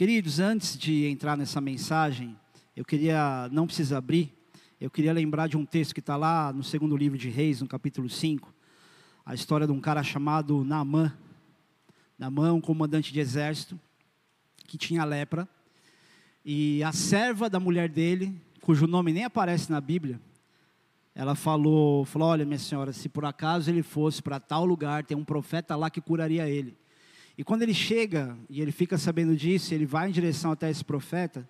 Queridos, antes de entrar nessa mensagem, eu queria, não precisa abrir, eu queria lembrar de um texto que está lá no segundo livro de Reis, no capítulo 5, a história de um cara chamado Naamã. Naamã é um comandante de exército que tinha lepra, e a serva da mulher dele, cujo nome nem aparece na Bíblia, ela falou, olha minha senhora, se por acaso ele fosse para tal lugar, tem um profeta lá que curaria ele. E quando ele chega, e ele fica sabendo disso, ele vai em direção até esse profeta.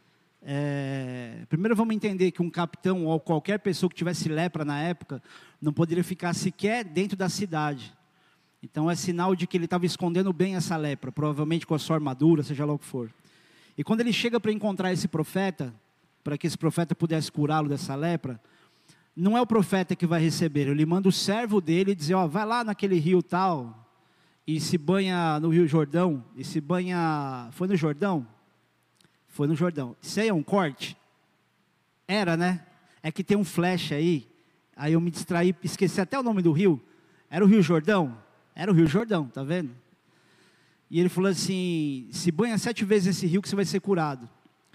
Primeiro vamos entender que um capitão ou qualquer pessoa que tivesse lepra na época, não poderia ficar sequer dentro da cidade. Então é sinal de que ele estava escondendo bem essa lepra, provavelmente com a sua armadura, seja lá o que for. E quando ele chega para encontrar esse profeta, para que esse profeta pudesse curá-lo dessa lepra, não é o profeta que vai receber, ele manda o servo dele dizer, vai lá naquele rio tal, e se banha no Rio Jordão, foi no Jordão? Foi no Jordão. Isso aí é um corte? Era, né? É que tem um flash aí eu me distraí, esqueci até o nome do rio. Era o Rio Jordão? Era o Rio Jordão, tá vendo? E ele falou assim, se banha 7 vezes esse rio que você vai ser curado.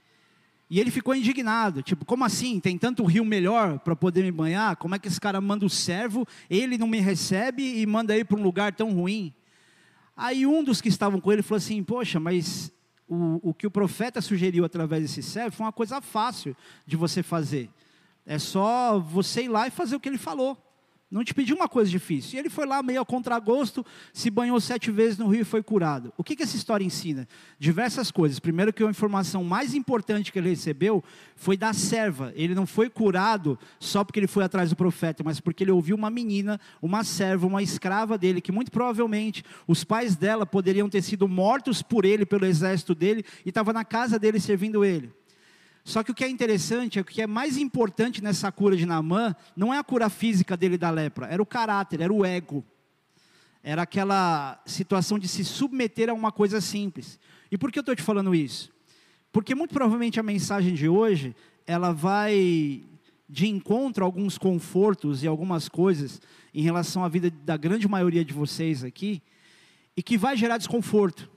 E ele ficou indignado, tipo, como assim? Tem tanto rio melhor para poder me banhar? Como é que esse cara manda o servo, ele não me recebe e manda ir para um lugar tão ruim? Aí um dos que estavam com ele falou assim, poxa, mas o que o profeta sugeriu através desse servo foi uma coisa fácil de você fazer. É só você ir lá e fazer o que ele falou. Não te pediu uma coisa difícil. E ele foi lá meio a contragosto, se banhou 7 vezes no rio e foi curado. O que essa história ensina? Diversas coisas. Primeiro que a informação mais importante que ele recebeu foi da serva. Ele não foi curado só porque ele foi atrás do profeta, mas porque ele ouviu uma menina, uma serva, uma escrava dele, que muito provavelmente os pais dela poderiam ter sido mortos por ele, pelo exército dele, e estava na casa dele servindo ele. Só que o que é interessante, o que é mais importante nessa cura de Naamã, não é a cura física dele da lepra, era o caráter, era o ego. Era aquela situação de se submeter a uma coisa simples. E por que eu estou te falando isso? Porque muito provavelmente a mensagem de hoje, ela vai de encontro a alguns confortos e algumas coisas em relação à vida da grande maioria de vocês aqui, e que vai gerar desconforto.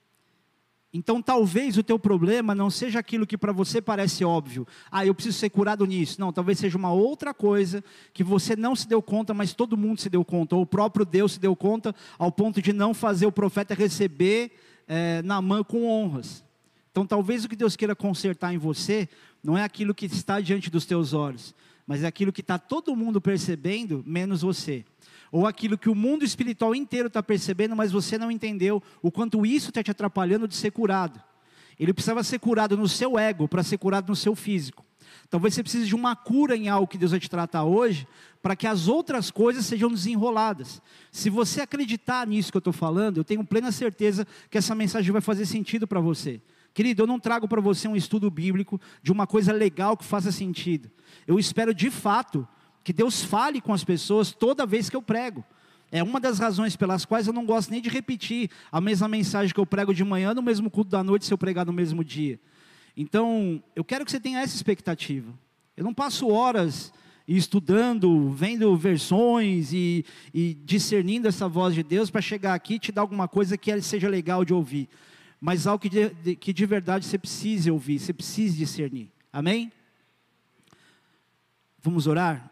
Então talvez o teu problema não seja aquilo que para você parece óbvio. Eu preciso ser curado nisso. Não, talvez seja uma outra coisa que você não se deu conta, mas todo mundo se deu conta. Ou o próprio Deus se deu conta ao ponto de não fazer o profeta receber Naamã com honras. Então talvez o que Deus queira consertar em você não é aquilo que está diante dos teus olhos, mas é aquilo que está todo mundo percebendo, menos você. Ou aquilo que o mundo espiritual inteiro está percebendo, mas você não entendeu o quanto isso está te atrapalhando de ser curado. Ele precisava ser curado no seu ego, para ser curado no seu físico. Talvez você precise de uma cura em algo que Deus vai te tratar hoje, para que as outras coisas sejam desenroladas. Se você acreditar nisso que eu estou falando, eu tenho plena certeza que essa mensagem vai fazer sentido para você. Querido, eu não trago para você um estudo bíblico de uma coisa legal que faça sentido. Eu espero de fato que Deus fale com as pessoas toda vez que eu prego. É uma das razões pelas quais eu não gosto nem de repetir a mesma mensagem que eu prego de manhã no mesmo culto da noite se eu pregar no mesmo dia. Então, eu quero que você tenha essa expectativa. Eu não passo horas estudando, vendo versões e discernindo essa voz de Deus para chegar aqui e te dar alguma coisa que seja legal de ouvir. Mas algo que de verdade você precise ouvir, você precise discernir. Amém? Vamos orar?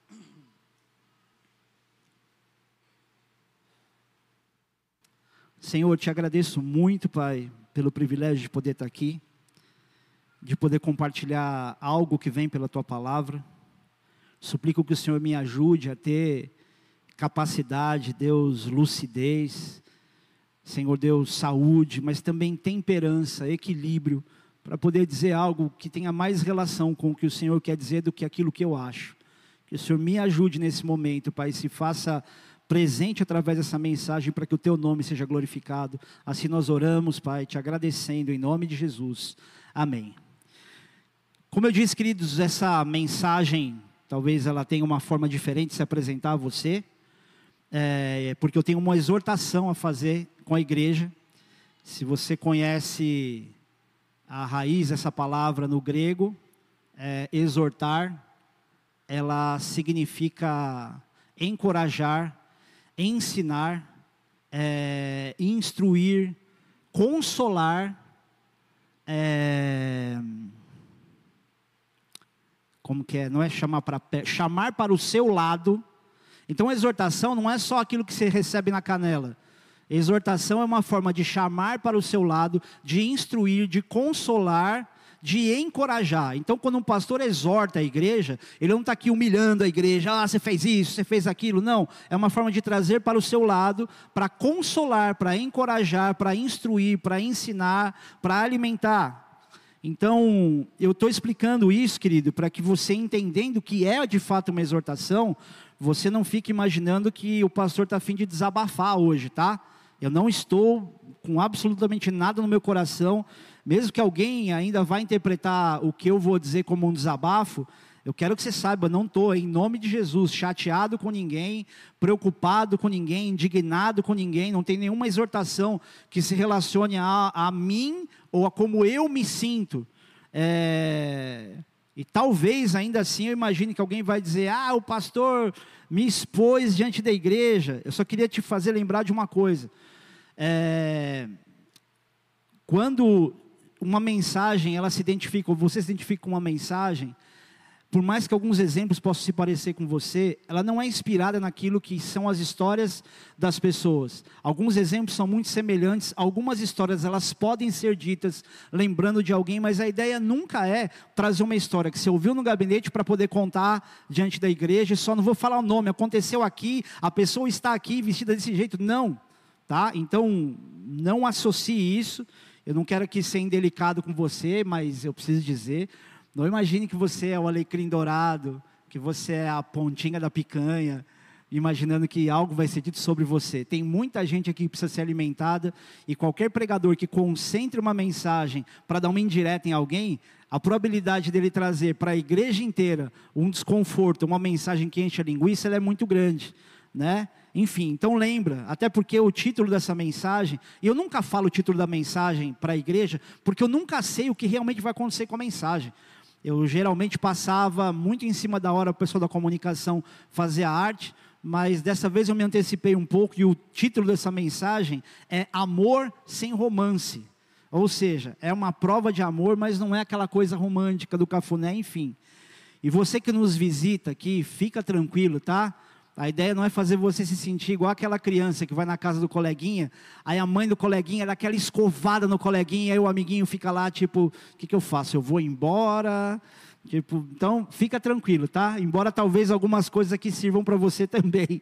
Senhor, eu te agradeço muito, Pai, pelo privilégio de poder estar aqui, de poder compartilhar algo que vem pela Tua Palavra. Suplico que o Senhor me ajude a ter capacidade, Deus, lucidez, Senhor Deus, saúde, mas também temperança, equilíbrio, para poder dizer algo que tenha mais relação com o que o Senhor quer dizer do que aquilo que eu acho. Que o Senhor me ajude nesse momento, Pai, se faça presente através dessa mensagem para que o Teu nome seja glorificado. Assim nós oramos, Pai, te agradecendo em nome de Jesus. Amém. Como eu disse, queridos, essa mensagem, talvez ela tenha uma forma diferente de se apresentar a você, porque eu tenho uma exortação a fazer com a igreja. Se você conhece a raiz dessa palavra no grego, exortar, ela significa encorajar, ensinar, instruir, consolar, Como que é? Não é chamar para chamar para o seu lado. Então, a exortação não é só aquilo que você recebe na canela. Exortação é uma forma de chamar para o seu lado, de instruir, de consolar, de encorajar. Então, quando um pastor exorta a igreja, ele não está aqui humilhando a igreja. Você fez isso, você fez aquilo. Não, é uma forma de trazer para o seu lado, para consolar, para encorajar, para instruir, para ensinar, para alimentar. Então, eu estou explicando isso, querido, para que você, entendendo que é de fato uma exortação, você não fique imaginando que o pastor está a fim de desabafar hoje, tá? Eu não estou com absolutamente nada no meu coração, mesmo que alguém ainda vá interpretar o que eu vou dizer como um desabafo, eu quero que você saiba, não estou, em nome de Jesus, chateado com ninguém, preocupado com ninguém, indignado com ninguém, não tem nenhuma exortação que se relacione a mim ou a como eu me sinto. E talvez ainda assim eu imagine que alguém vai dizer, o pastor me expôs diante da igreja. Eu só queria te fazer lembrar de uma coisa. Quando uma mensagem, ela se identifica, ou você se identifica com uma mensagem, por mais que alguns exemplos possam se parecer com você, ela não é inspirada naquilo que são as histórias das pessoas. Alguns exemplos são muito semelhantes, algumas histórias elas podem ser ditas lembrando de alguém, mas a ideia nunca é trazer uma história que você ouviu no gabinete para poder contar diante da igreja, e só não vou falar o nome, aconteceu aqui, a pessoa está aqui vestida desse jeito, não. Tá? Então, não associe isso, eu não quero aqui ser indelicado com você, mas eu preciso dizer... Não imagine que você é o alecrim dourado, que você é a pontinha da picanha, imaginando que algo vai ser dito sobre você. Tem muita gente aqui que precisa ser alimentada, e qualquer pregador que concentre uma mensagem para dar uma indireta em alguém, a probabilidade dele trazer para a igreja inteira um desconforto, uma mensagem que enche a linguiça, ela é muito grande, né? Enfim, então lembra, até porque o título dessa mensagem, e eu nunca falo o título da mensagem para a igreja, porque eu nunca sei o que realmente vai acontecer com a mensagem. Eu geralmente passava muito em cima da hora, o pessoal da comunicação fazer a arte, mas dessa vez eu me antecipei um pouco, e o título dessa mensagem é Amor Sem Romance. Ou seja, é uma prova de amor, mas não é aquela coisa romântica do cafuné, enfim. E você que nos visita aqui, fica tranquilo, tá? A ideia não é fazer você se sentir igual aquela criança que vai na casa do coleguinha, aí a mãe do coleguinha dá aquela escovada no coleguinha, aí o amiguinho fica lá, tipo, o que eu faço? Eu vou embora? Tipo, então, fica tranquilo, tá? Embora talvez algumas coisas aqui sirvam para você também.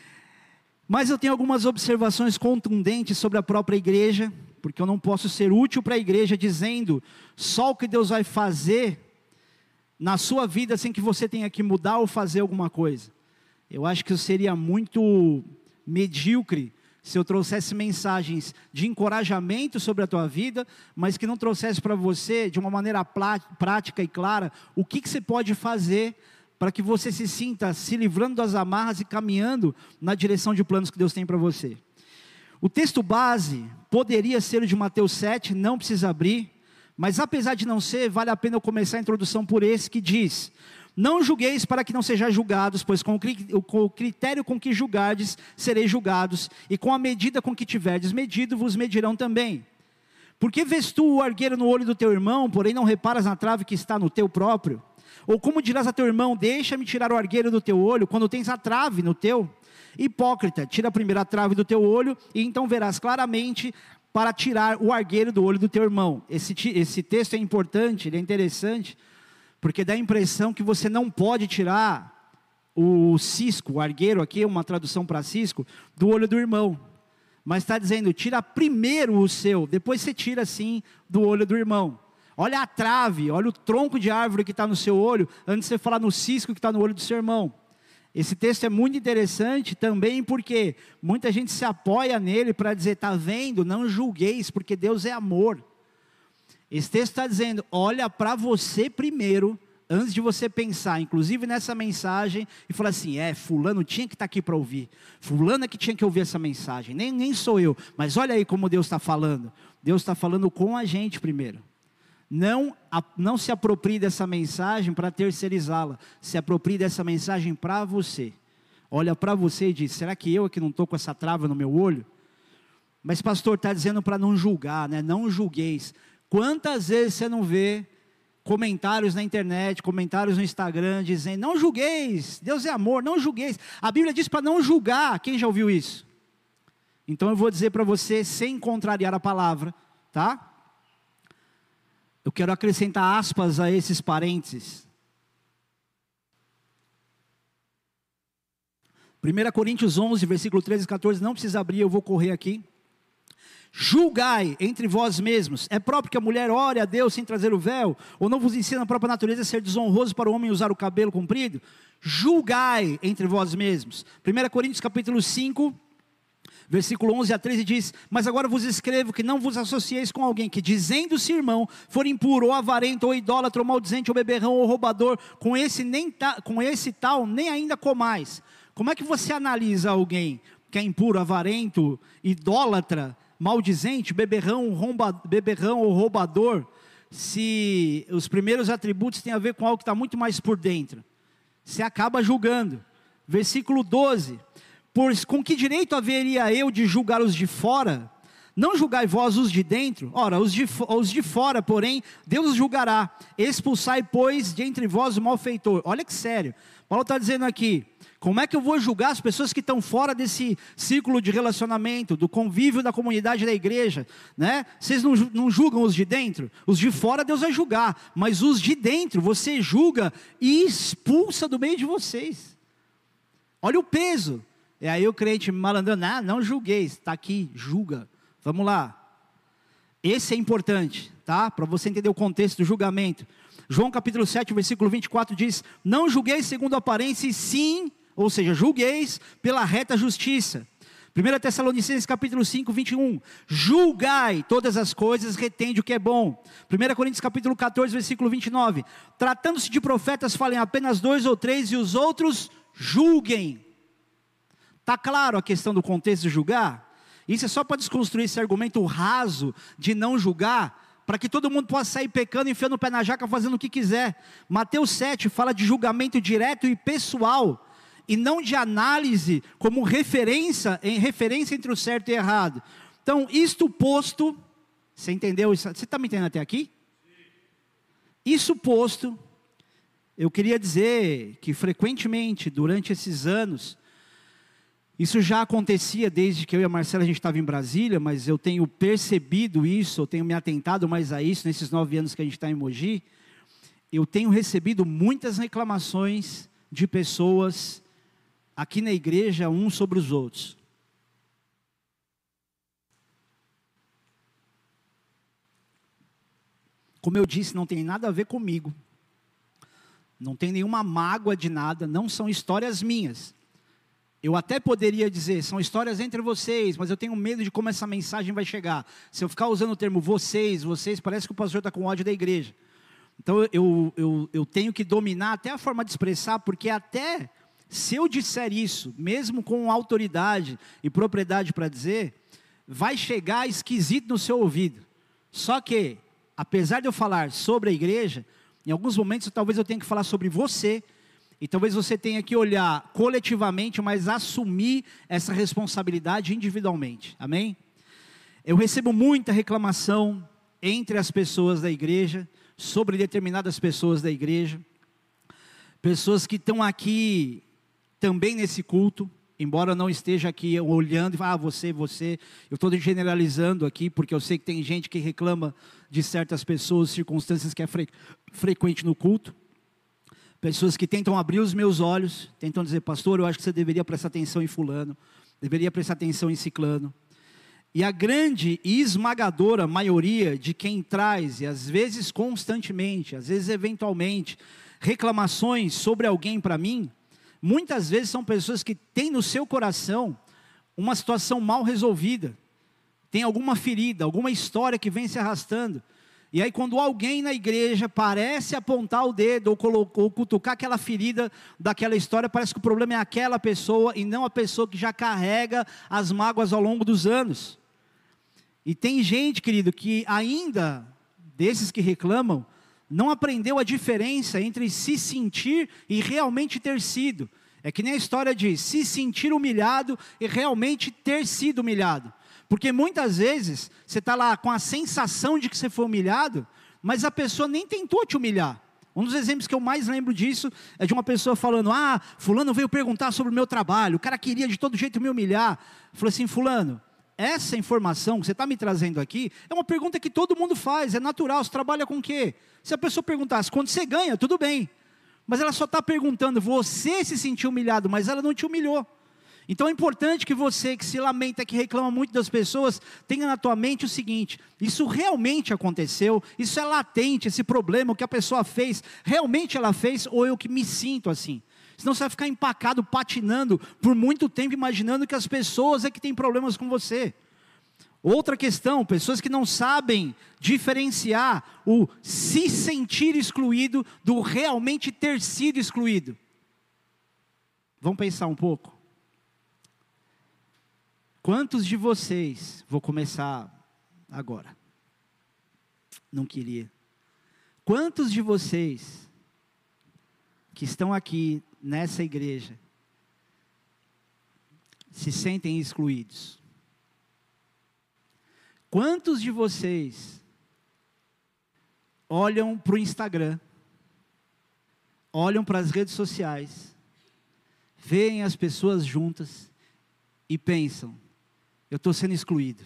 Mas eu tenho algumas observações contundentes sobre a própria igreja, porque eu não posso ser útil para a igreja dizendo só o que Deus vai fazer na sua vida sem que você tenha que mudar ou fazer alguma coisa. Eu acho que eu seria muito medíocre se eu trouxesse mensagens de encorajamento sobre a tua vida, mas que não trouxesse para você, de uma maneira prática e clara, o que você pode fazer para que você se sinta se livrando das amarras e caminhando na direção de planos que Deus tem para você. O texto base poderia ser o de Mateus 7, não precisa abrir, mas apesar de não ser, vale a pena eu começar a introdução por esse que diz: não julgueis para que não sejais julgados, pois com o critério com que julgardes, sereis julgados, e com a medida com que tiverdes medido, vos medirão também. Porque vês tu o argueiro no olho do teu irmão, porém não reparas na trave que está no teu próprio? Ou como dirás a teu irmão, deixa-me tirar o argueiro do teu olho, quando tens a trave no teu? Hipócrita, tira primeiro a trave do teu olho, e então verás claramente para tirar o argueiro do olho do teu irmão. Esse texto é importante, ele é interessante, porque dá a impressão que você não pode tirar o cisco, o argueiro aqui, uma tradução para cisco, do olho do irmão. Mas está dizendo, tira primeiro o seu, depois você tira assim do olho do irmão. Olha a trave, olha o tronco de árvore que está no seu olho, antes de você falar no cisco que está no olho do seu irmão. Esse texto é muito interessante também porque muita gente se apoia nele para dizer, está vendo, não julgueis, porque Deus é amor. Esse texto está dizendo, olha para você primeiro, antes de você pensar, inclusive nessa mensagem, e falar assim, fulano tinha que estar aqui para ouvir, fulano é que tinha que ouvir essa mensagem, nem sou eu, mas olha aí como Deus está falando. Deus está falando com a gente primeiro. Não se aproprie dessa mensagem para terceirizá-la, se aproprie dessa mensagem para você. Olha para você e diz, será que eu aqui não estou com essa trava no meu olho? Mas pastor, está dizendo para não julgar, né? Não julgueis. Quantas vezes você não vê comentários na internet, comentários no Instagram, dizendo, não julgueis, Deus é amor, não julgueis. A Bíblia diz para não julgar, quem já ouviu isso? Então eu vou dizer para você, sem contrariar a palavra, tá? Eu quero acrescentar aspas a esses parênteses. 1 Coríntios 11, versículo 13 e 14, não precisa abrir, eu vou correr aqui. Julgai entre vós mesmos, é próprio que a mulher ore a Deus sem trazer o véu? Ou não vos ensina a própria natureza a ser desonroso para o homem usar o cabelo comprido? Julgai entre vós mesmos. 1 Coríntios capítulo 5, versículo 11 a 13 diz, mas agora vos escrevo que não vos associeis com alguém que, dizendo-se irmão, for impuro, ou avarento, ou idólatra, ou maldizente, ou beberrão, ou roubador, com esse tal nem ainda comais. Como é que você analisa alguém que é impuro, avarento, idólatra, maldizente, beberrão ou roubador, se os primeiros atributos têm a ver com algo que está muito mais por dentro? Você acaba julgando. Versículo 12, pois com que direito haveria eu de julgar os de fora? Não julgai vós os de dentro? Ora, os de fora, porém, Deus os julgará. Expulsai, pois, de entre vós o malfeitor. Olha que sério, Paulo está dizendo aqui, como é que eu vou julgar as pessoas que estão fora desse círculo de relacionamento, do convívio da comunidade da igreja, né? Vocês não julgam os de dentro? Os de fora Deus vai julgar, mas os de dentro você julga e expulsa do meio de vocês. Olha o peso. E aí o crente malandrando, não julguei, está aqui, julga. Vamos lá. Esse é importante, tá? Para você entender o contexto do julgamento. João capítulo 7, versículo 24 diz, não julgueis segundo a aparência, e sim, ou seja, julgueis pela reta justiça. 1 Tessalonicenses capítulo 5, 21, julgai todas as coisas, retende o que é bom. 1 Coríntios capítulo 14, versículo 29, tratando-se de profetas, falem apenas 2 ou 3, e os outros julguem. Está claro a questão do contexto de julgar? Isso é só para desconstruir esse argumento raso de não julgar, para que todo mundo possa sair pecando, enfiando o pé na jaca, fazendo o que quiser. Mateus 7 fala de julgamento direto e pessoal, e não de análise como referência entre o certo e errado. Então, isto posto, você entendeu? Você está me entendendo até aqui? Isso posto, eu queria dizer que frequentemente, durante esses anos, isso já acontecia desde que eu e a Marcela a gente estava em Brasília, mas eu tenho percebido isso, eu tenho me atentado mais a isso nesses 9 anos que a gente está em Mogi. Eu tenho recebido muitas reclamações de pessoas aqui na igreja, uns sobre os outros. Como eu disse, não tem nada a ver comigo. Não tem nenhuma mágoa de nada, não são histórias minhas. Eu até poderia dizer, são histórias entre vocês, mas eu tenho medo de como essa mensagem vai chegar. Se eu ficar usando o termo vocês, parece que o pastor está com ódio da igreja. Então eu tenho que dominar até a forma de expressar, porque até se eu disser isso, mesmo com autoridade e propriedade para dizer, vai chegar esquisito no seu ouvido. Só que, apesar de eu falar sobre a igreja, em alguns momentos talvez eu tenha que falar sobre você, e talvez você tenha que olhar coletivamente, mas assumir essa responsabilidade individualmente. Amém? Eu recebo muita reclamação entre as pessoas da igreja, sobre determinadas pessoas da igreja. Pessoas que estão aqui também nesse culto, embora eu não esteja aqui olhando e falando, você. Eu estou generalizando aqui, porque eu sei que tem gente que reclama de certas pessoas, circunstâncias que é frequente no culto. Pessoas que tentam abrir os meus olhos, tentam dizer, pastor, eu acho que você deveria prestar atenção em fulano, deveria prestar atenção em ciclano. E a grande e esmagadora maioria de quem traz, e às vezes constantemente, às vezes eventualmente, reclamações sobre alguém para mim, muitas vezes são pessoas que têm no seu coração uma situação mal resolvida, tem alguma ferida, alguma história que vem se arrastando. E aí quando alguém na igreja parece apontar o dedo ou cutucar aquela ferida daquela história, parece que o problema é aquela pessoa e não a pessoa que já carrega as mágoas ao longo dos anos. E tem gente, querido, que ainda, desses que reclamam, não aprendeu a diferença entre se sentir e realmente ter sido. É que nem a história de se sentir humilhado e realmente ter sido humilhado. Porque muitas vezes, você está lá com a sensação de que você foi humilhado, mas a pessoa nem tentou te humilhar. Um dos exemplos que eu mais lembro disso é de uma pessoa falando: fulano veio perguntar sobre o meu trabalho, o cara queria de todo jeito me humilhar. Eu falei assim: fulano, essa informação que você está me trazendo aqui, é uma pergunta que todo mundo faz, é natural, você trabalha com o quê? Se a pessoa perguntasse quanto você ganha, tudo bem. Mas ela só está perguntando, você se sentiu humilhado, mas ela não te humilhou. Então é importante que você, que se lamenta, que reclama muito das pessoas, tenha na tua mente o seguinte: isso realmente aconteceu, isso é latente, esse problema, o que a pessoa fez, realmente ela fez, ou eu que me sinto assim? Senão você vai ficar empacado, patinando, por muito tempo, imaginando que as pessoas é que têm problemas com você. Outra questão, pessoas que não sabem diferenciar o se sentir excluído do realmente ter sido excluído. Vamos pensar um pouco? Quantos de vocês, vou começar agora, não queria, quantos de vocês que estão aqui nessa igreja se sentem excluídos? Quantos de vocês olham para o Instagram, olham para as redes sociais, veem as pessoas juntas e pensam: eu estou sendo excluído?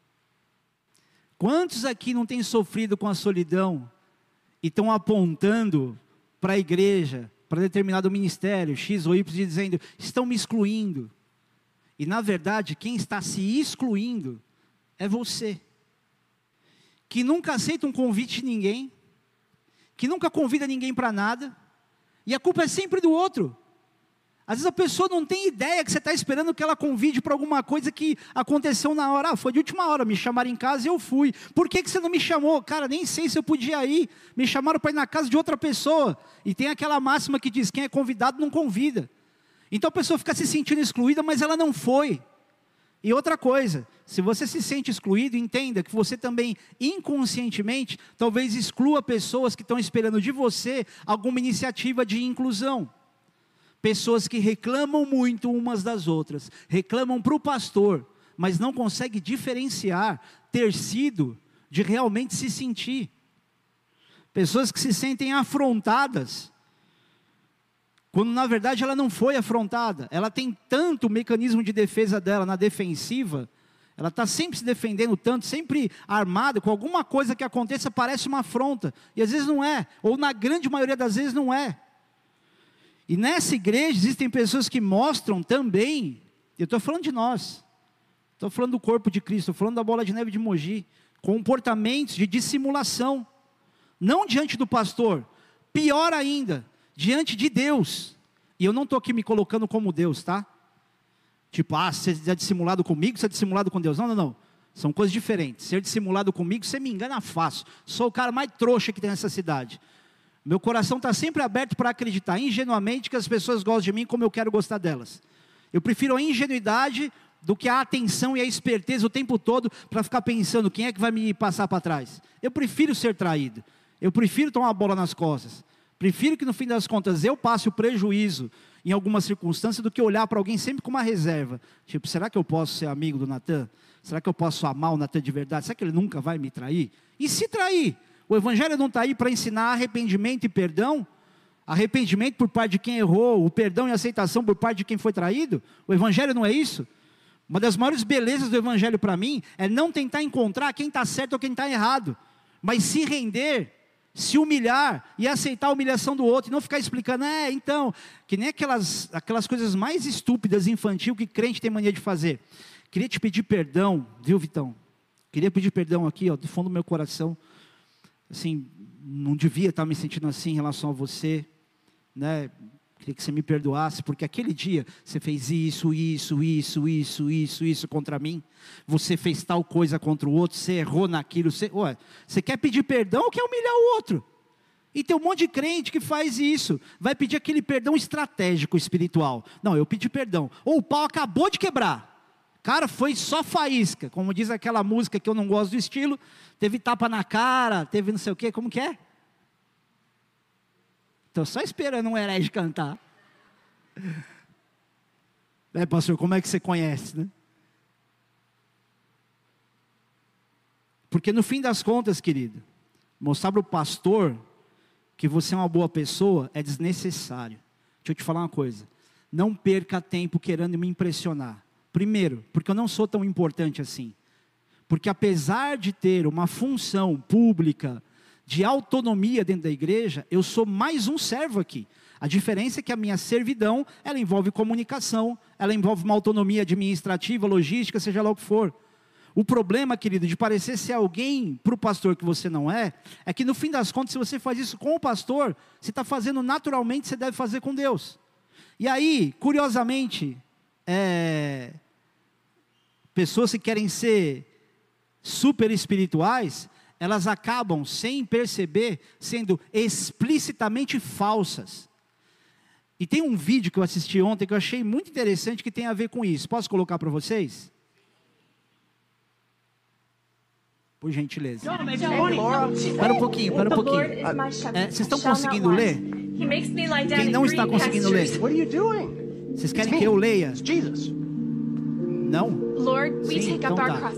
Quantos aqui não têm sofrido com a solidão e estão apontando para a igreja, para determinado ministério, X ou Y, dizendo: estão me excluindo? E na verdade, quem está se excluindo é você, que nunca aceita um convite de ninguém, que nunca convida ninguém para nada, e a culpa é sempre do outro. Às vezes a pessoa não tem ideia que você está esperando que ela convide para alguma coisa que aconteceu na hora. Foi de última hora, me chamaram em casa e eu fui. Por que você não me chamou? Cara, nem sei se eu podia ir. Me chamaram para ir na casa de outra pessoa. E tem aquela máxima que diz: quem é convidado não convida. Então a pessoa fica se sentindo excluída, mas ela não foi. E outra coisa, se você se sente excluído, entenda que você também, inconscientemente, talvez exclua pessoas que estão esperando de você alguma iniciativa de inclusão. Pessoas que reclamam muito umas das outras, reclamam para o pastor, mas não conseguem diferenciar ter sido de realmente se sentir. Pessoas que se sentem afrontadas, quando na verdade ela não foi afrontada. Ela tem tanto mecanismo de defesa dela na defensiva, ela está sempre se defendendo tanto, sempre armada, com alguma coisa que aconteça parece uma afronta, e às vezes não é, ou na grande maioria das vezes não é. E nessa igreja existem pessoas que mostram também, eu estou falando de nós, estou falando do corpo de Cristo, estou falando da Bola de Neve de Mogi, comportamentos de dissimulação, não diante do pastor, pior ainda, diante de Deus. E eu não estou aqui me colocando como Deus, tá? Tipo, você é dissimulado comigo, você é dissimulado com Deus. Não, não, não, são coisas diferentes. Ser dissimulado comigo, você me engana fácil. Sou o cara mais trouxa que tem nessa cidade. Meu coração está sempre aberto para acreditar ingenuamente que as pessoas gostam de mim como eu quero gostar delas. Eu prefiro a ingenuidade do que a atenção e a esperteza o tempo todo para ficar pensando quem é que vai me passar para trás. Eu prefiro ser traído. Eu prefiro tomar uma bola nas costas. Prefiro que no fim das contas eu passe o prejuízo em alguma circunstância do que olhar para alguém sempre com uma reserva. Tipo, será que eu posso ser amigo do Natan? Será que eu posso amar o Natan de verdade? Será que ele nunca vai me trair? E se trair? O evangelho não está aí para ensinar arrependimento e perdão? Arrependimento por parte de quem errou, o perdão e aceitação por parte de quem foi traído? O evangelho não é isso? Uma das maiores belezas do evangelho para mim é não tentar encontrar quem está certo ou quem está errado, mas se render, se humilhar e aceitar a humilhação do outro, e não ficar explicando, então, que nem aquelas coisas mais estúpidas, infantil, que crente tem mania de fazer. Queria te pedir perdão, viu, Vitão? Queria pedir perdão aqui, do fundo do meu coração, assim, não devia estar me sentindo assim em relação a você, né? Queria que você me perdoasse, porque aquele dia você fez isso contra mim, você fez tal coisa contra o outro, você errou naquilo, você quer pedir perdão ou quer humilhar o outro? E tem um monte de crente que faz isso, vai pedir aquele perdão estratégico espiritual. Não, eu pedi perdão, ou o pau acabou de quebrar, cara, foi só faísca, como diz aquela música que eu não gosto do estilo, teve tapa na cara, teve não sei o que, como que é? Estou só esperando um herege cantar. Pastor, como é que você conhece, né? Porque no fim das contas, querido, mostrar para o pastor que você é uma boa pessoa é desnecessário. Deixa eu te falar uma coisa. Não perca tempo querendo me impressionar. Primeiro, porque eu não sou tão importante assim. Porque apesar de ter uma função pública de autonomia dentro da igreja, eu sou mais um servo aqui. A diferença é que a minha servidão, ela envolve comunicação, ela envolve uma autonomia administrativa, logística, seja lá o que for. O problema, querido, de parecer ser alguém para o pastor que você não é que no fim das contas, se você faz isso com o pastor, você está fazendo naturalmente, você deve fazer com Deus. E aí, curiosamente, pessoas que querem ser super espirituais, elas acabam, sem perceber, sendo explicitamente falsas. E tem um vídeo que eu assisti ontem, que eu achei muito interessante, que tem a ver com isso. Posso colocar para vocês? Por gentileza. Para um pouquinho. Vocês estão conseguindo ler? Quem não está conseguindo ler? Vocês querem que eu leia? Não? Sim, então tá.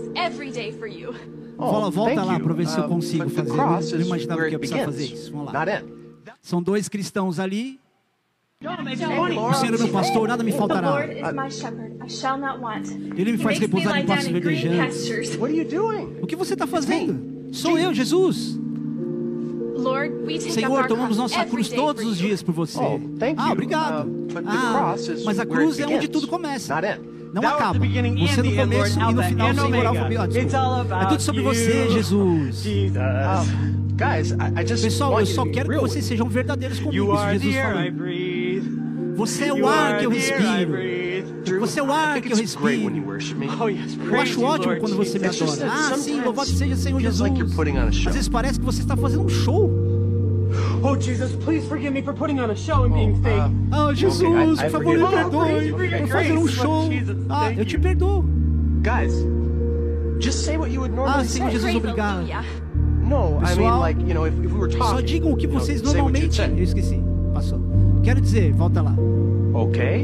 Volta lá para ver se eu consigo fazer. Eu não imaginava que ia precisar fazer isso. Vamos lá. São dois cristãos ali. O Senhor é meu pastor, nada me faltará. Ele me faz repousar em pastos verdejantes. O que você está fazendo? Sou eu, Jesus. Senhor, tomamos nossa cruz todos os dias por você. Obrigado. Mas a cruz é onde tudo começa. Não acaba. Você no começo e no final, Senhor, é tudo sobre você, Jesus. Pessoal, eu só quero que vocês sejam verdadeiros comigo. Isso Jesus falou. Você é o ar que eu respiro. Você é o ar que eu respiro. Eu acho ótimo quando você me adora. Sim, louvado seja o Senhor Jesus. Às vezes parece que você está fazendo um show. Jesus, please forgive me for putting on a show and being fake. Jesus, por favor, me perdoe por fazer um show. Eu te perdoo. Guys, just say what you would normally say. Senhor Jesus, obrigado. No, I mean, Pessoal, like, you know, if we were talking, só digam o que vocês say what you'd normalmente... say. Eu esqueci, passou. Quero dizer, volta lá. Okay,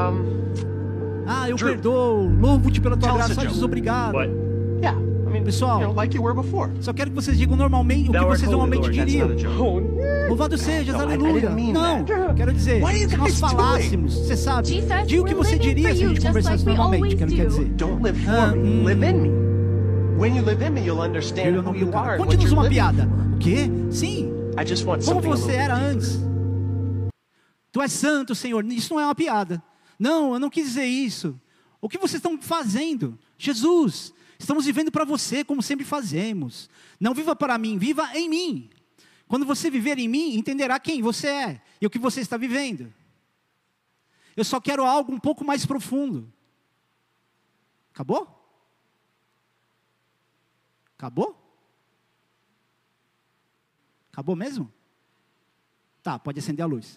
Eu Drew, perdoo, louvo-te pela tua tell us graça. a joke. Jesus, obrigado. yeah, I mean, Pessoal, you know, like you were before. Só quero que vocês digam normalmente o que vocês normalmente diriam. Oh, no. Louvado sejas, No, I aleluia. didn't mean Não, that. quero dizer, What are you se nós guys falássemos, você sabe, diga o que você diria se a gente conversasse normalmente, que eu não quero dizer. Don't live for me, live in me. When you live in me, you'll understand who you are. and what Conte-nos you're uma living. piada. O quê? Sim. I just want Como something a você little era bit deeper. antes. Tu és santo, Senhor. Isso não é uma piada. Não, eu não quis dizer isso. O que vocês estão fazendo? Jesus, estamos vivendo para você, como sempre fazemos. Não viva para mim, viva em mim. Quando você viver em mim, entenderá quem você é e o que você está vivendo. Eu só quero algo um pouco mais profundo. Acabou? Acabou? Acabou mesmo? Tá, pode acender a luz.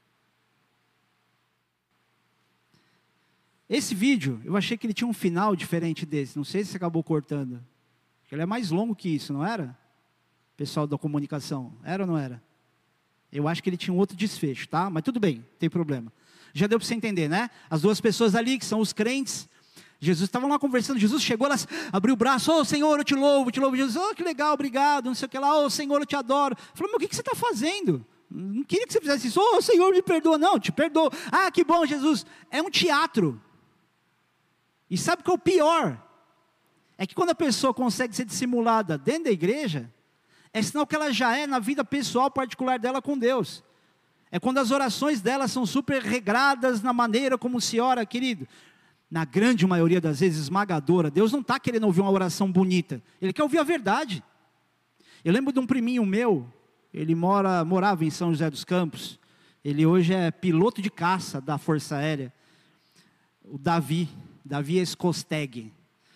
Esse vídeo, eu achei que ele tinha um final diferente desse. Não sei se você acabou cortando. Ele é mais longo que isso, não era? Pessoal da comunicação, era ou não era? Eu acho que ele tinha um outro desfecho, tá? Mas tudo bem, não tem problema. Já deu para você entender, né? As duas pessoas ali, que são os crentes, Jesus estava lá conversando, Jesus chegou lá, abriu o braço, Senhor, eu te louvo, Jesus, que legal, obrigado, não sei o que lá, Senhor, eu te adoro. Falou, meu, o que você está fazendo? Não queria que você fizesse isso, Senhor, me perdoa, não, te perdoo. Que bom, Jesus. É um teatro. E sabe o que é o pior? É que quando a pessoa consegue ser dissimulada dentro da igreja, é sinal que ela já é na vida pessoal particular dela com Deus. É quando as orações dela são super regradas na maneira como se ora, querido. Na grande maioria das vezes esmagadora, Deus não está querendo ouvir uma oração bonita. Ele quer ouvir a verdade. Eu lembro de um priminho meu, ele morava em São José dos Campos. Ele hoje é piloto de caça da Força Aérea. O Davi Escosteg.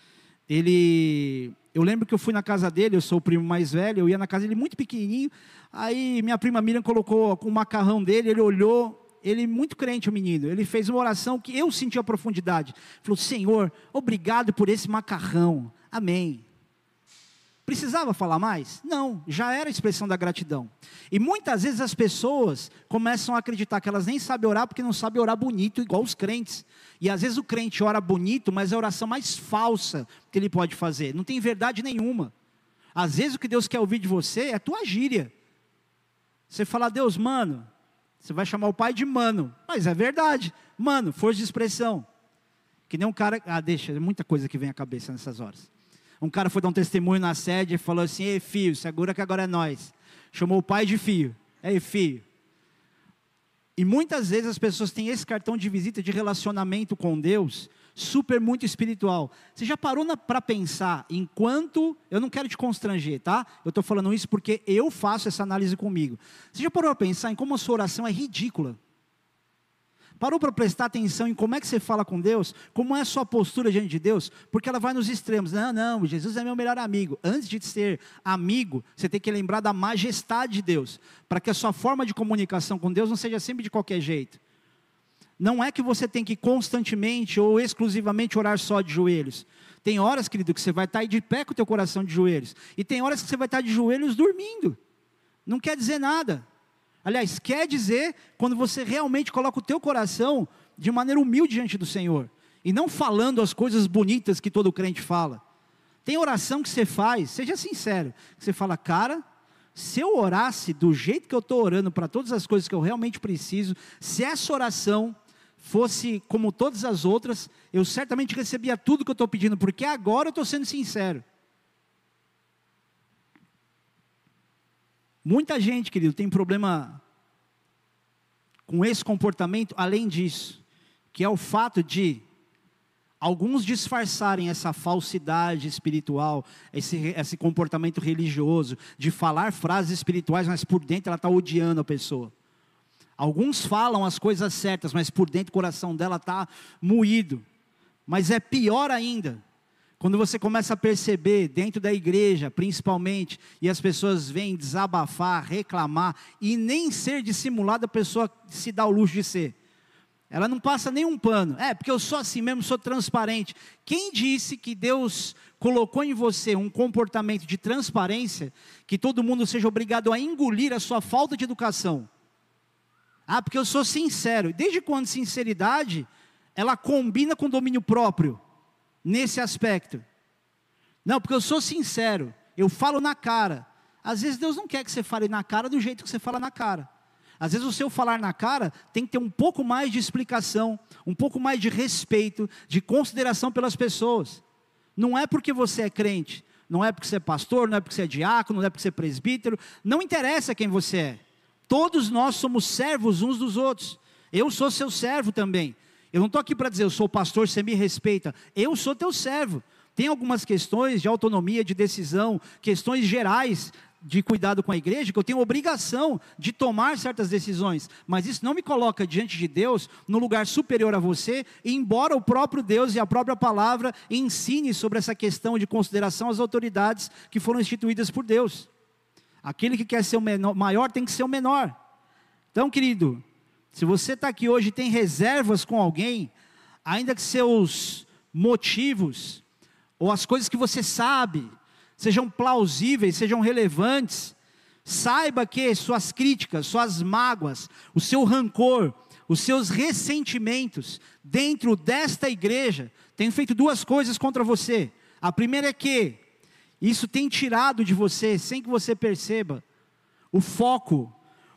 Eu lembro que eu fui na casa dele, eu sou o primo mais velho, eu ia na casa dele muito pequenininho, aí minha prima Miriam colocou o macarrão dele, ele olhou, ele muito crente o menino, ele fez uma oração que eu senti a profundidade, falou, Senhor, obrigado por esse macarrão, amém. Precisava falar mais? Não, já era a expressão da gratidão. E muitas vezes as pessoas começam a acreditar que elas nem sabem orar, porque não sabem orar bonito, igual os crentes. E às vezes o crente ora bonito, mas é a oração mais falsa que ele pode fazer. Não tem verdade nenhuma. Às vezes o que Deus quer ouvir de você é a tua gíria. Você fala, Deus, mano, você vai chamar o pai de mano, mas é verdade, mano, força de expressão. Que nem um cara, deixa, é muita coisa que vem à cabeça nessas horas. Um cara foi dar um testemunho na sede e falou assim, ei filho, segura que agora é nós. Chamou o pai de filho, ei filho. E muitas vezes as pessoas têm esse cartão de visita de relacionamento com Deus, super muito espiritual. Você já parou para pensar enquanto, eu não quero te constranger, tá? Eu estou falando isso porque eu faço essa análise comigo. Você já parou para pensar em como a sua oração é ridícula? Parou para prestar atenção em como é que você fala com Deus? Como é a sua postura diante de Deus? Porque ela vai nos extremos. Não, Jesus é meu melhor amigo. Antes de ser amigo, você tem que lembrar da majestade de Deus. Para que a sua forma de comunicação com Deus não seja sempre de qualquer jeito. Não é que você tem que constantemente ou exclusivamente orar só de joelhos. Tem horas, querido, que você vai estar aí de pé com o teu coração de joelhos. E tem horas que você vai estar de joelhos dormindo. Não quer dizer nada. Aliás, quer dizer quando você realmente coloca o teu coração de maneira humilde diante do Senhor. E não falando as coisas bonitas que todo crente fala. Tem oração que você faz, seja sincero. Que você fala, cara, se eu orasse do jeito que eu estou orando para todas as coisas que eu realmente preciso, se essa oração fosse como todas as outras, eu certamente recebia tudo que eu estou pedindo, porque agora eu estou sendo sincero. Muita gente, querido, tem problema com esse comportamento, além disso, que é o fato de alguns disfarçarem essa falsidade espiritual, esse comportamento religioso, de falar frases espirituais, mas por dentro ela está odiando a pessoa. Alguns falam as coisas certas, mas por dentro o coração dela está moído. Mas é pior ainda, quando você começa a perceber, dentro da igreja, principalmente, e as pessoas vêm desabafar, reclamar, e nem ser dissimulada a pessoa se dá o luxo de ser. Ela não passa nenhum pano. Porque eu sou assim mesmo, sou transparente. Quem disse que Deus colocou em você um comportamento de transparência, que todo mundo seja obrigado a engolir a sua falta de educação? Porque eu sou sincero. Desde quando sinceridade, ela combina com domínio próprio? Nesse aspecto. Não, porque eu sou sincero, eu falo na cara. Às vezes Deus não quer que você fale na cara do jeito que você fala na cara. Às vezes o seu falar na cara tem que ter um pouco mais de explicação, um pouco mais de respeito, de consideração pelas pessoas. Não é porque você é crente, não é porque você é pastor, não é porque você é diácono, não é porque você é presbítero, não interessa quem você é. Todos nós somos servos uns dos outros. Eu sou seu servo também. Eu não estou aqui para dizer, eu sou pastor, você me respeita. Eu sou teu servo. Tem algumas questões de autonomia, de decisão, questões gerais de cuidado com a igreja, que eu tenho obrigação de tomar certas decisões. Mas isso não me coloca diante de Deus, no lugar superior a você, embora o próprio Deus e a própria palavra ensine sobre essa questão de consideração às autoridades que foram instituídas por Deus. Aquele que quer ser o maior tem que ser o menor. Então, querido, se você está aqui hoje e tem reservas com alguém, ainda que seus motivos, ou as coisas que você sabe, sejam plausíveis, sejam relevantes, saiba que suas críticas, suas mágoas, o seu rancor, os seus ressentimentos, dentro desta igreja, têm feito duas coisas contra você. A primeira é que isso tem tirado de você, sem que você perceba, o foco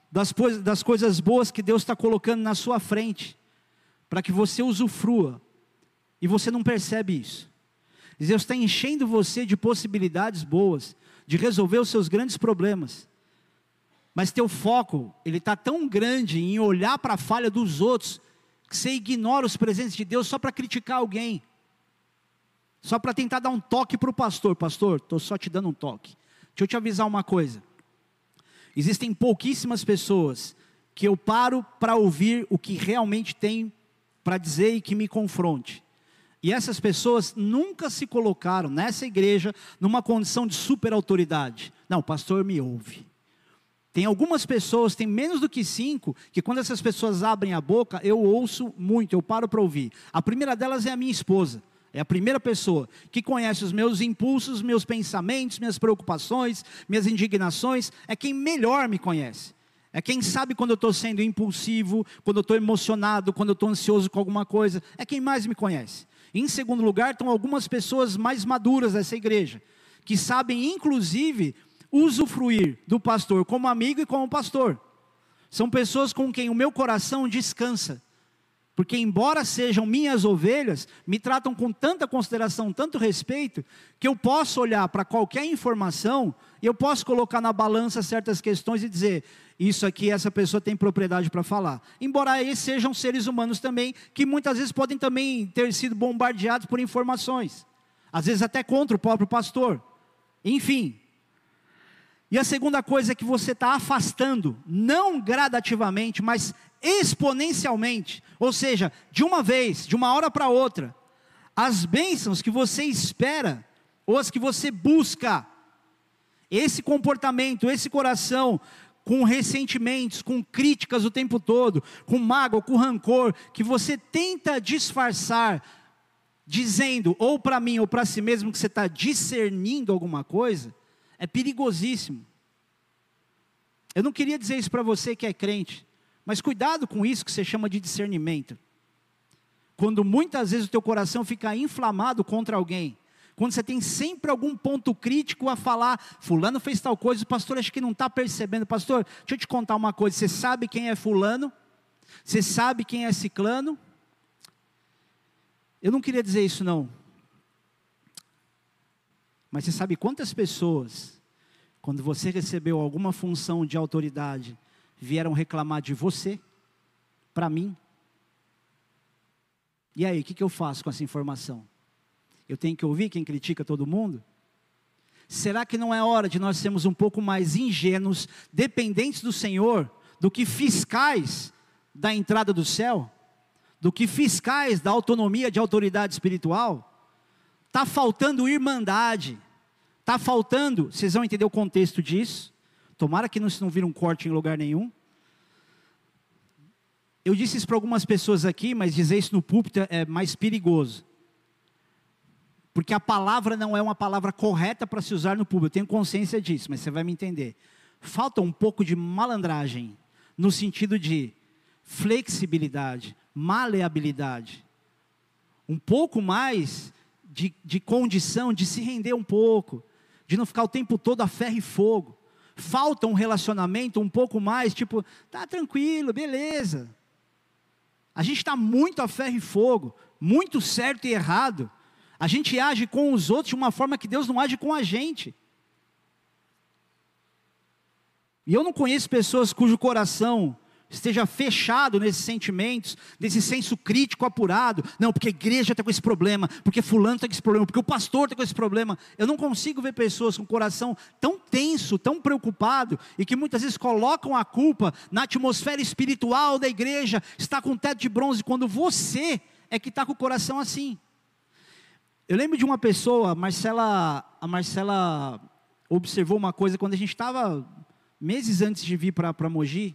das coisas boas que Deus está colocando na sua frente, para que você usufrua, e você não percebe isso. Deus está enchendo você de possibilidades boas, de resolver os seus grandes problemas, mas teu foco, ele está tão grande em olhar para a falha dos outros, que você ignora os presentes de Deus só para criticar alguém, só para tentar dar um toque para o pastor. Pastor, estou só te dando um toque. Deixa eu te avisar uma coisa. Existem pouquíssimas pessoas que eu paro para ouvir o que realmente tem para dizer e que me confronte. E essas pessoas nunca se colocaram nessa igreja numa condição de super autoridade. Não, o pastor me ouve. Tem algumas pessoas, tem menos do que 5, que quando essas pessoas abrem a boca, eu ouço muito, eu paro para ouvir. A primeira delas é a minha esposa. É a primeira pessoa que conhece os meus impulsos, meus pensamentos, minhas preocupações, minhas indignações. É quem melhor me conhece. É quem sabe quando eu estou sendo impulsivo, quando eu estou emocionado, quando eu estou ansioso com alguma coisa. É quem mais me conhece. Em segundo lugar, estão algumas pessoas mais maduras dessa igreja, que sabem inclusive usufruir do pastor como amigo e como pastor. São pessoas com quem o meu coração descansa, porque embora sejam minhas ovelhas, me tratam com tanta consideração, tanto respeito, que eu posso olhar para qualquer informação, e eu posso colocar na balança certas questões e dizer, isso aqui essa pessoa tem propriedade para falar. Embora eles sejam seres humanos também, que muitas vezes podem também ter sido bombardeados por informações, às vezes até contra o próprio pastor, enfim. E a segunda coisa é que você está afastando, não gradativamente, mas exponencialmente, ou seja, de uma vez, de uma hora para outra, as bênçãos que você espera, ou as que você busca, esse comportamento, esse coração, com ressentimentos, com críticas o tempo todo, com mágoa, com rancor, que você tenta disfarçar, dizendo, ou para mim, ou para si mesmo, que você está discernindo alguma coisa, é perigosíssimo. Eu não queria dizer isso para você que é crente, mas cuidado com isso que você chama de discernimento. Quando muitas vezes o teu coração fica inflamado contra alguém, quando você tem sempre algum ponto crítico a falar, fulano fez tal coisa, o pastor acho que não está percebendo. Pastor, deixa eu te contar uma coisa, você sabe quem é fulano? Você sabe quem é ciclano? Eu não queria dizer isso não. Mas você sabe quantas pessoas, quando você recebeu alguma função de autoridade, vieram reclamar de você, para mim? E aí, o que eu faço com essa informação? Eu tenho que ouvir quem critica todo mundo? Será que não é hora de nós sermos um pouco mais ingênuos, dependentes do Senhor, do que fiscais da entrada do céu? Do que fiscais da autonomia de autoridade espiritual? Está faltando irmandade, está faltando, vocês vão entender o contexto disso, tomara que não vira um corte em lugar nenhum. Eu disse isso para algumas pessoas aqui, mas dizer isso no púlpito é mais perigoso, porque a palavra não é uma palavra correta para se usar no púlpito, eu tenho consciência disso, mas você vai me entender. Falta um pouco de malandragem, no sentido de flexibilidade, maleabilidade, um pouco mais de condição de se render um pouco, de não ficar o tempo todo a ferro e fogo. Falta um relacionamento um pouco mais, tipo, tá tranquilo, beleza. A gente está muito a ferro e fogo, muito certo e errado. A gente age com os outros de uma forma que Deus não age com a gente. E eu não conheço pessoas cujo coração esteja fechado nesses sentimentos, nesse senso crítico apurado. Não, porque a igreja está com esse problema, porque fulano está com esse problema, porque o pastor está com esse problema. Eu não consigo ver pessoas com o coração tão tenso, tão preocupado, e que muitas vezes colocam a culpa na atmosfera espiritual da igreja, está com teto de bronze, quando você é que está com o coração assim. Eu lembro de uma pessoa, a Marcela observou uma coisa, quando a gente estava, meses antes de vir para Mogi,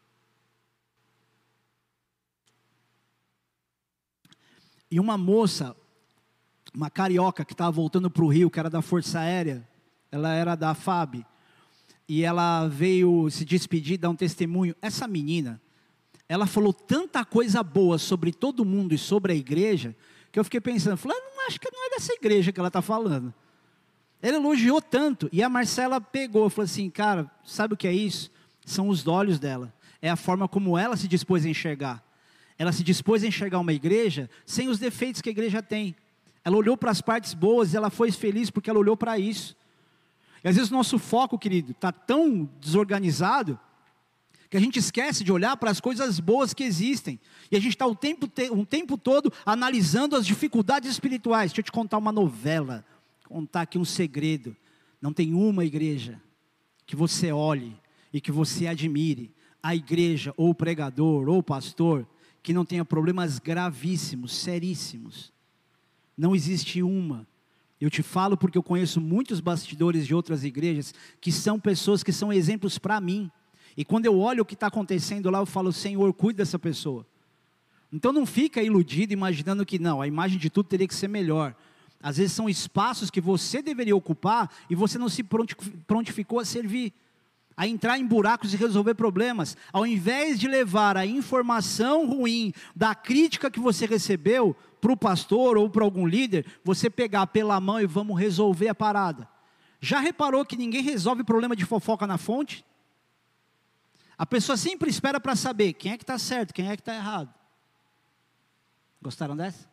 e uma moça, uma carioca que estava voltando para o Rio, que era da Força Aérea, ela era da FAB, e ela veio se despedir, dar um testemunho. Essa menina, ela falou tanta coisa boa sobre todo mundo e sobre a igreja, que eu fiquei pensando, acho que não é dessa igreja que ela está falando. Ela elogiou tanto, e a Marcela pegou, falou assim, cara, sabe o que é isso? São os olhos dela, é a forma como ela se dispôs a enxergar. Ela se dispôs a enxergar uma igreja sem os defeitos que a igreja tem. Ela olhou para as partes boas e ela foi feliz porque ela olhou para isso. E às vezes o nosso foco, querido, está tão desorganizado que a gente esquece de olhar para as coisas boas que existem. E a gente está um tempo todo analisando as dificuldades espirituais. Deixa eu te contar uma novela, contar aqui um segredo. Não tem uma igreja que você olhe e que você admire, a igreja, ou o pregador, ou o pastor, que não tenha problemas gravíssimos, seríssimos. Não existe uma. Eu te falo porque eu conheço muitos bastidores de outras igrejas, que são pessoas que são exemplos para mim. E quando eu olho o que está acontecendo lá, eu falo, Senhor, cuida dessa pessoa. Então não fica iludido, imaginando que não, a imagem de tudo teria que ser melhor. Às vezes são espaços que você deveria ocupar, e você não se prontificou a servir, a entrar em buracos e resolver problemas. Ao invés de levar a informação ruim da crítica que você recebeu para o pastor ou para algum líder, você pegar pela mão e vamos resolver a parada. Já reparou que ninguém resolve problema de fofoca na fonte? A pessoa sempre espera para saber quem é que está certo, quem é que está errado. Gostaram dessa?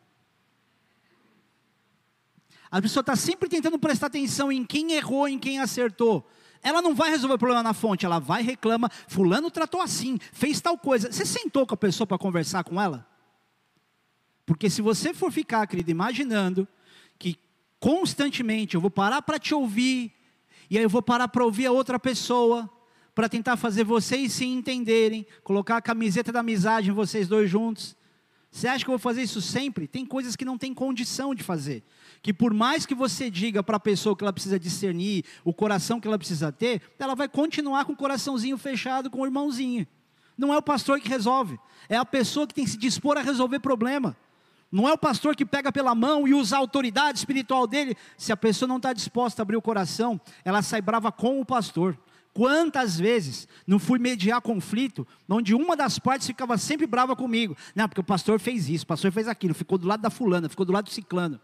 A pessoa está sempre tentando prestar atenção em quem errou, em quem acertou. Ela não vai resolver o problema na fonte, ela vai e reclama, fulano tratou assim, fez tal coisa. Você sentou com a pessoa para conversar com ela? Porque se você for ficar, querido, imaginando que constantemente eu vou parar para te ouvir, e aí eu vou parar para ouvir a outra pessoa, para tentar fazer vocês se entenderem, colocar a camiseta da amizade em vocês dois juntos. Você acha que eu vou fazer isso sempre? Tem coisas que não tem condição de fazer. Que por mais que você diga para a pessoa que ela precisa discernir, o coração que ela precisa ter, ela vai continuar com o coraçãozinho fechado com o irmãozinho. Não é o pastor que resolve, é a pessoa que tem que se dispor a resolver problema. Não é o pastor que pega pela mão e usa a autoridade espiritual dele. Se a pessoa não está disposta a abrir o coração, ela sai brava com o pastor. Quantas vezes não fui mediar conflito, onde uma das partes ficava sempre brava comigo. Não, porque o pastor fez isso, o pastor fez aquilo, ficou do lado da fulana, ficou do lado do ciclano.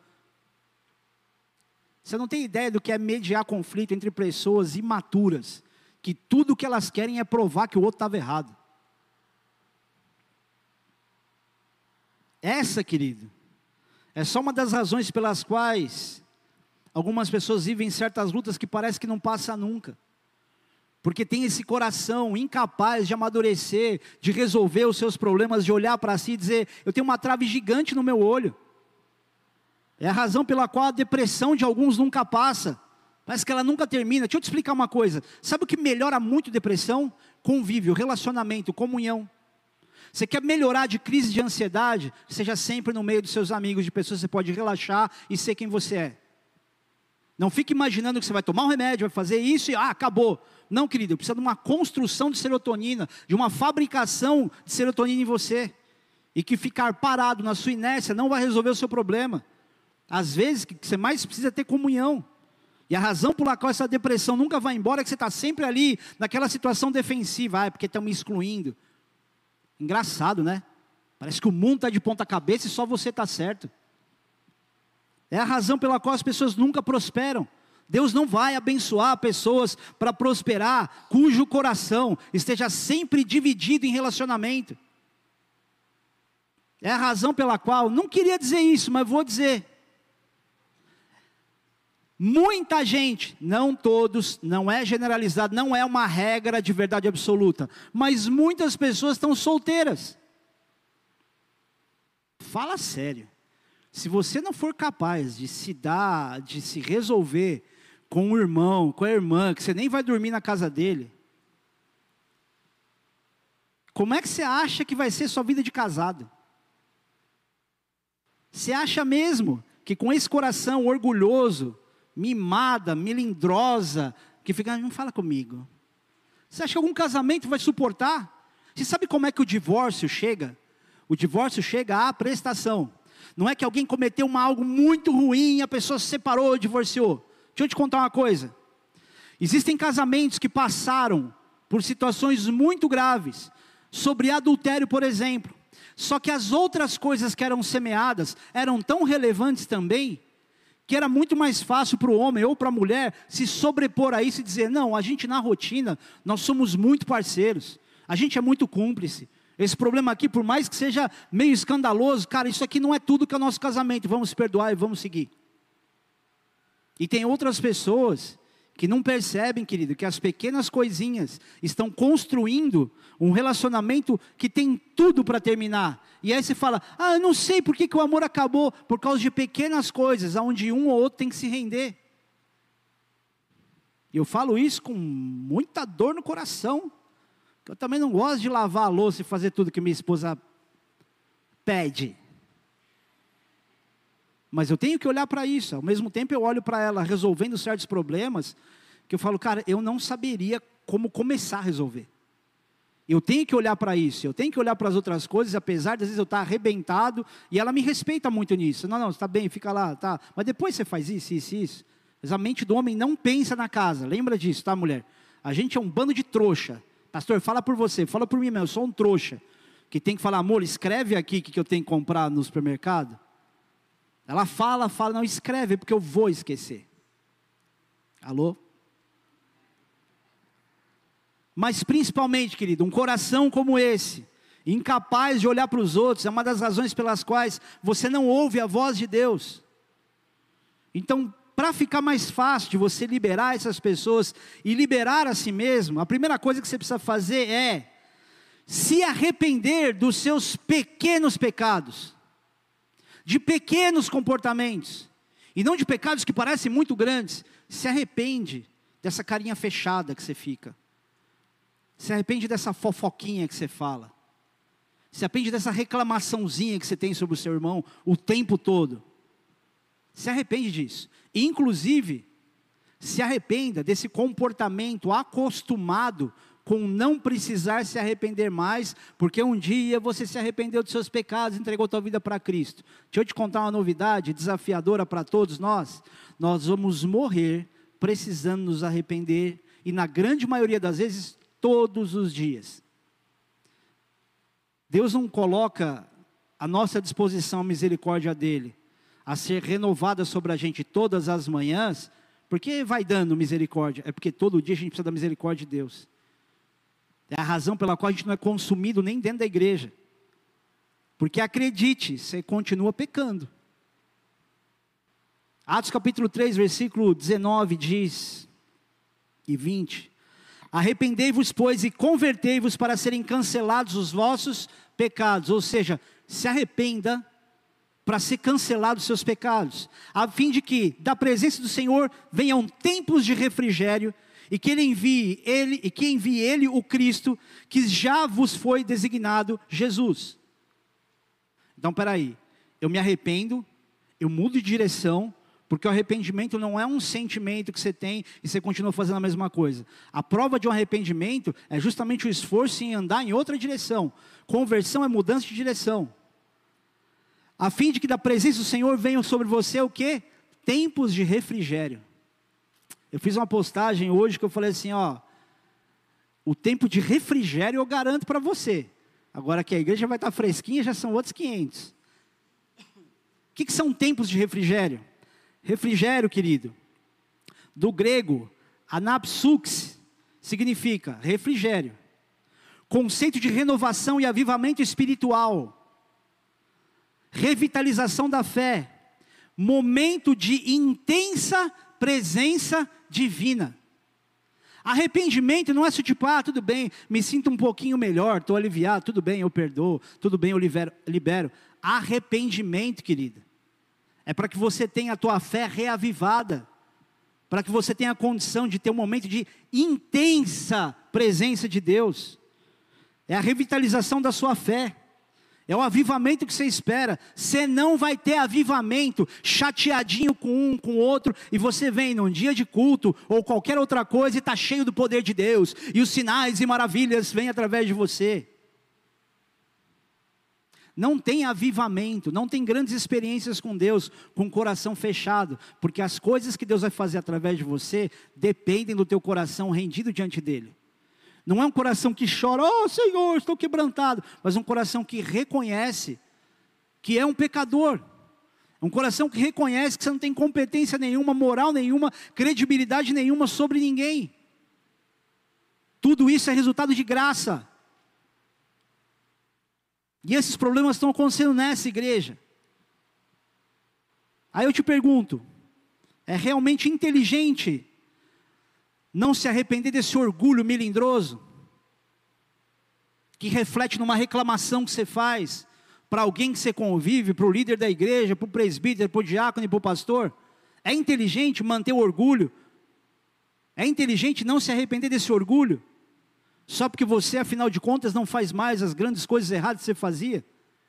Você não tem ideia do que é mediar conflito entre pessoas imaturas, que tudo que elas querem é provar que o outro estava errado. Essa, querido, é só uma das razões pelas quais algumas pessoas vivem certas lutas que parece que não passa nunca. Porque tem esse coração incapaz de amadurecer, de resolver os seus problemas, de olhar para si e dizer, eu tenho uma trave gigante no meu olho. É a razão pela qual a depressão de alguns nunca passa. Parece que ela nunca termina. Deixa eu te explicar uma coisa. Sabe o que melhora muito depressão? Convívio, relacionamento, comunhão. Você quer melhorar de crise de ansiedade? Seja sempre no meio dos seus amigos, de pessoas que você pode relaxar e ser quem você é. Não fique imaginando que você vai tomar um remédio, vai fazer isso e acabou. Não, querido, precisa de uma construção de serotonina, de uma fabricação de serotonina em você. E que ficar parado na sua inércia não vai resolver o seu problema. Às vezes, que você mais precisa ter comunhão. E a razão pela qual essa depressão nunca vai embora é que você está sempre ali, naquela situação defensiva. É porque estão me excluindo. Engraçado, né? Parece que o mundo está de ponta cabeça e só você está certo. É a razão pela qual as pessoas nunca prosperam. Deus não vai abençoar pessoas para prosperar, cujo coração esteja sempre dividido em relacionamento. É a razão pela qual, não queria dizer isso, mas vou dizer. Muita gente, não todos, não é generalizado, não é uma regra de verdade absoluta, mas muitas pessoas estão solteiras. Fala sério. Se você não for capaz de se dar, de se resolver com o irmão, com a irmã, que você nem vai dormir na casa dele, como é que você acha que vai ser sua vida de casado? Você acha mesmo que com esse coração orgulhoso, mimada, melindrosa, que fica, não fala comigo. Você acha que algum casamento vai suportar? Você sabe como é que o divórcio chega? O divórcio chega à prestação. Não é que alguém cometeu algo muito ruim, a pessoa se separou, divorciou. Deixa eu te contar uma coisa. Existem casamentos que passaram por situações muito graves, sobre adultério, por exemplo. Só que as outras coisas que eram semeadas eram tão relevantes também, que era muito mais fácil para o homem ou para a mulher se sobrepor a isso e dizer, não, a gente na rotina, nós somos muito parceiros, a gente é muito cúmplice. Esse problema aqui, por mais que seja meio escandaloso, cara, isso aqui não é tudo que é o nosso casamento, vamos perdoar e vamos seguir. E tem outras pessoas que não percebem, querido, que as pequenas coisinhas estão construindo um relacionamento que tem tudo para terminar. E aí você fala, eu não sei por que o amor acabou, por causa de pequenas coisas, onde um ou outro tem que se render. E eu falo isso com muita dor no coração. Eu também não gosto de lavar a louça e fazer tudo que minha esposa pede. Mas eu tenho que olhar para isso. Ao mesmo tempo eu olho para ela resolvendo certos problemas, que eu falo, cara, eu não saberia como começar a resolver. Eu tenho que olhar para isso, eu tenho que olhar para as outras coisas, apesar de às vezes eu estar arrebentado, e ela me respeita muito nisso. Não, está bem, fica lá, tá. Mas depois você faz isso, isso, isso. Mas a mente do homem não pensa na casa, lembra disso, tá, mulher? A gente é um bando de trouxa. Pastor, fala por você, fala por mim mesmo, eu sou um trouxa. Que tem que falar, amor, escreve aqui o que eu tenho que comprar no supermercado. Ela fala, não escreve, porque eu vou esquecer. Alô? Mas principalmente, querido, um coração como esse, incapaz de olhar para os outros, é uma das razões pelas quais você não ouve a voz de Deus. Então, para ficar mais fácil de você liberar essas pessoas e liberar a si mesmo, a primeira coisa que você precisa fazer é se arrepender dos seus pequenos pecados, de pequenos comportamentos, e não de pecados que parecem muito grandes. Se arrepende dessa carinha fechada que você fica, se arrepende dessa fofoquinha que você fala, se arrepende dessa reclamaçãozinha que você tem sobre o seu irmão o tempo todo. Se arrepende disso. Inclusive, se arrependa desse comportamento acostumado com não precisar se arrepender mais, porque um dia você se arrependeu dos seus pecados e entregou tua vida para Cristo. Deixa eu te contar uma novidade desafiadora para todos nós. Nós vamos morrer precisando nos arrepender, e na grande maioria das vezes, todos os dias. Deus não coloca à nossa disposição a misericórdia dele, a ser renovada sobre a gente todas as manhãs, porque vai dando misericórdia, é porque todo dia a gente precisa da misericórdia de Deus. É a razão pela qual a gente não é consumido nem dentro da igreja, porque acredite, você continua pecando. Atos capítulo 3, versículo 19 diz, e 20, arrependei-vos, pois, e convertei-vos para serem cancelados os vossos pecados. Ou seja, se arrependa para ser cancelados os seus pecados, a fim de que da presença do Senhor venham tempos de refrigério, e que envie ele o Cristo, que já vos foi designado, Jesus. Então, peraí, eu me arrependo, eu mudo de direção, porque o arrependimento não é um sentimento que você tem e você continua fazendo a mesma coisa. A prova de um arrependimento é justamente o esforço em andar em outra direção. Conversão é mudança de direção. A fim de que da presença do Senhor venham sobre você o quê? Tempos de refrigério. Eu fiz uma postagem hoje que eu falei assim, o tempo de refrigério eu garanto para você. Agora que a igreja vai estar fresquinha, já são outros 500. O que são tempos de refrigério? Refrigério, querido, do grego, anapsux, significa refrigério. Conceito de renovação e avivamento espiritual. Revitalização da fé. Momento de intensa presença divina. Arrependimento não é assim, tipo, tudo bem, me sinto um pouquinho melhor, estou aliviado, tudo bem, eu perdoo, tudo bem, eu libero. Arrependimento, querida, é para que você tenha a tua fé reavivada, para que você tenha a condição de ter um momento de intensa presença de Deus. É a revitalização da sua fé. É o avivamento que você espera. Você não vai ter avivamento chateadinho com um, com o outro, e você vem num dia de culto, ou qualquer outra coisa, e está cheio do poder de Deus, e os sinais e maravilhas vêm através de você. Não tem avivamento, não tem grandes experiências com Deus, com o coração fechado, porque as coisas que Deus vai fazer através de você, dependem do teu coração rendido diante dEle. Não é um coração que chora, Senhor, estou quebrantado, mas um coração que reconhece que é um pecador. Um coração que reconhece que você não tem competência nenhuma, moral nenhuma, credibilidade nenhuma sobre ninguém. Tudo isso é resultado de graça. E esses problemas estão acontecendo nessa igreja. Aí eu te pergunto, é realmente inteligente não se arrepender desse orgulho melindroso, que reflete numa reclamação que você faz para alguém que você convive, para o líder da igreja, para o presbítero, para o diácono e para o pastor? É inteligente manter o orgulho? É inteligente não se arrepender desse orgulho? Só porque você, afinal de contas, não faz mais as grandes coisas erradas que você fazia?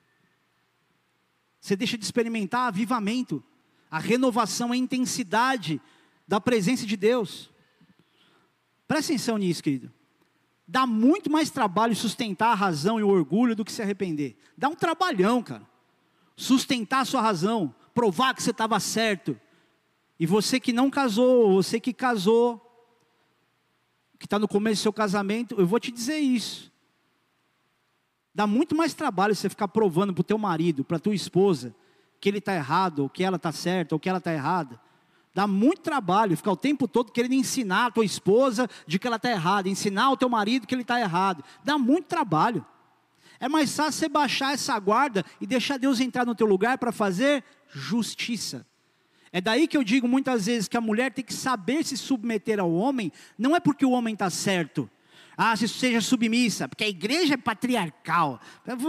Você deixa de experimentar avivamento, a renovação, a intensidade da presença de Deus. Presta atenção nisso, querido. Dá muito mais trabalho sustentar a razão e o orgulho do que se arrepender. Dá um trabalhão, cara. Sustentar a sua razão, provar que você estava certo. E você que não casou, você que casou, que está no começo do seu casamento, eu vou te dizer isso. Dá muito mais trabalho você ficar provando para o teu marido, para a tua esposa, que ele está errado, ou que ela está certa, ou que ela está errada, Dá muito trabalho ficar o tempo todo querendo ensinar a tua esposa de que ela está errada, ensinar o teu marido que ele está errado. Dá muito trabalho. É mais fácil você baixar essa guarda e deixar Deus entrar no teu lugar para fazer justiça. É daí que eu digo muitas vezes que a mulher tem que saber se submeter ao homem, não é porque o homem está certo. Ah, se seja submissa, porque a igreja é patriarcal.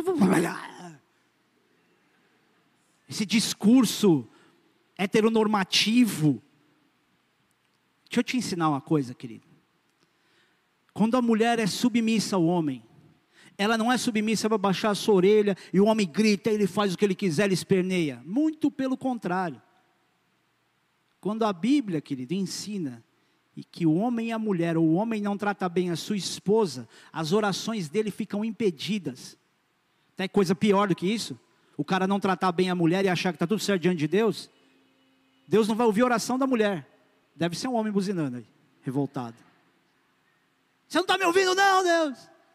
Esse discurso heteronormativo. Deixa eu te ensinar uma coisa, querido. Quando a mulher é submissa ao homem, ela não é submissa para baixar a sua orelha e o homem grita, ele faz o que ele quiser, ele esperneia. Muito pelo contrário. Quando a Bíblia, querido, ensina e que o homem e a mulher, ou o homem não trata bem a sua esposa, as orações dele ficam impedidas. Tem coisa pior do que isso? O cara não tratar bem a mulher e achar que está tudo certo diante de Deus? Deus não vai ouvir a oração da mulher. Deve ser um homem buzinando aí, revoltado. Você não está me ouvindo não, Deus?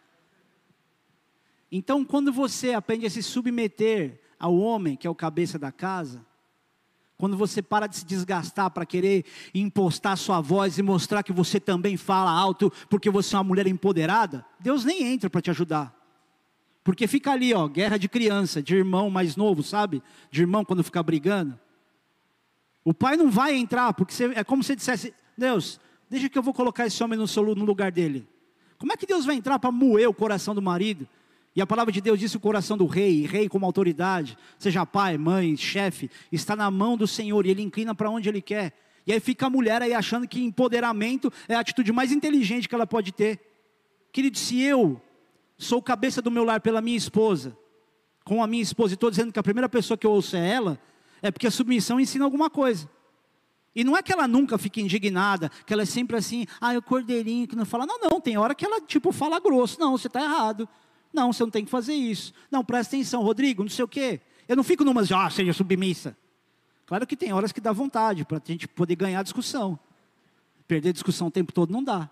Então, quando você aprende a se submeter ao homem, que é o cabeça da casa, quando você para de se desgastar para querer impostar sua voz e mostrar que você também fala alto, porque você é uma mulher empoderada, Deus nem entra para te ajudar. Porque fica ali, ó, guerra de criança, de irmão mais novo, sabe? De irmão quando fica brigando. O pai não vai entrar, porque é como se dissesse, Deus, deixa que eu vou colocar esse homem no lugar dele. Como é que Deus vai entrar para moer o coração do marido? E a palavra de Deus diz que o coração do rei, e rei como autoridade, seja pai, mãe, chefe, está na mão do Senhor, e ele inclina para onde ele quer. E aí fica a mulher aí achando que empoderamento é a atitude mais inteligente que ela pode ter. Querido, se eu sou cabeça do meu lar pela minha esposa, com a minha esposa, e estou dizendo que a primeira pessoa que eu ouço é ela, é porque a submissão ensina alguma coisa. E não é que ela nunca fique indignada, que ela é sempre assim, o cordeirinho que não fala, não, tem hora que ela tipo fala grosso, não, você está errado, não, você não tem que fazer isso, não, presta atenção, Rodrigo, não sei o quê. Eu não fico numas, seja submissa. Claro que tem horas que dá vontade, para a gente poder ganhar a discussão. Perder discussão o tempo todo não dá.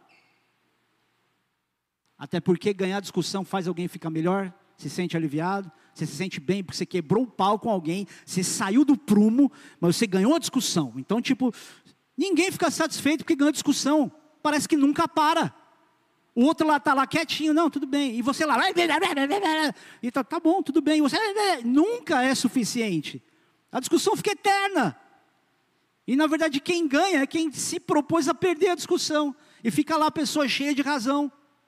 Até porque ganhar discussão faz alguém ficar melhor, se sente aliviado, você se sente bem porque você quebrou o pau com alguém, você saiu do prumo, mas você ganhou a discussão. Então, ninguém fica satisfeito porque ganhou a discussão. Parece que nunca para. O outro lá está lá quietinho, não, tudo bem. E você lá, e tá bom, tudo bem. E você nunca é suficiente. A discussão fica eterna. E na verdade quem ganha é quem se propôs a perder a discussão. E fica lá a pessoa cheia de razão.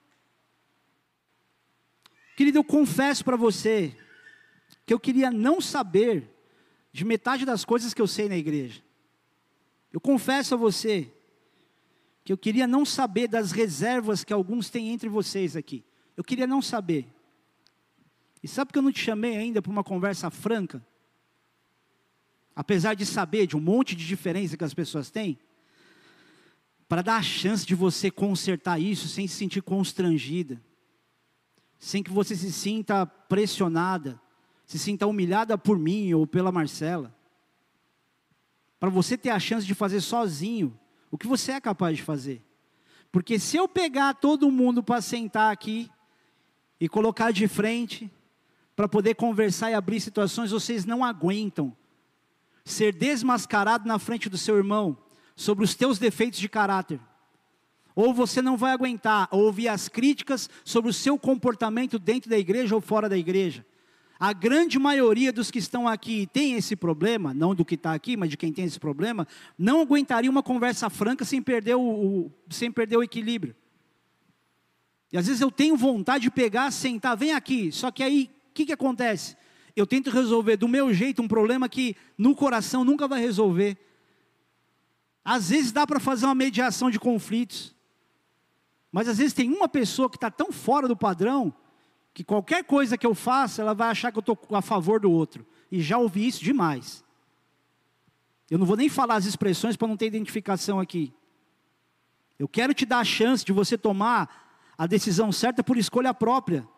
Querido, eu confesso para você que eu queria não saber de metade das coisas que eu sei na igreja. Eu confesso a você que eu queria não saber das reservas que alguns têm entre vocês aqui. Eu queria não saber. E sabe que eu não te chamei ainda para uma conversa franca? Apesar de saber de um monte de diferença que as pessoas têm, para dar a chance de você consertar isso sem se sentir constrangida, sem que você se sinta pressionada, se sinta humilhada por mim ou pela Marcela, para você ter a chance de fazer sozinho o que você é capaz de fazer. Porque se eu pegar todo mundo para sentar aqui e colocar de frente, para poder conversar e abrir situações, vocês não aguentam ser desmascarado na frente do seu irmão sobre os teus defeitos de caráter. Ou você não vai aguentar ouvir as críticas sobre o seu comportamento dentro da igreja ou fora da igreja. A grande maioria dos que estão aqui e tem esse problema, não do que está aqui, mas de quem tem esse problema, não aguentaria uma conversa franca sem perder o equilíbrio. E às vezes eu tenho vontade de pegar, sentar, vem aqui, só que aí, o que acontece? Eu tento resolver do meu jeito um problema que no coração nunca vai resolver. Às vezes dá para fazer uma mediação de conflitos, mas às vezes tem uma pessoa que está tão fora do padrão, que qualquer coisa que eu faça, ela vai achar que eu estou a favor do outro. E já ouvi isso demais. Eu não vou nem falar as expressões para não ter identificação aqui. Eu quero te dar a chance de você tomar a decisão certa por escolha própria.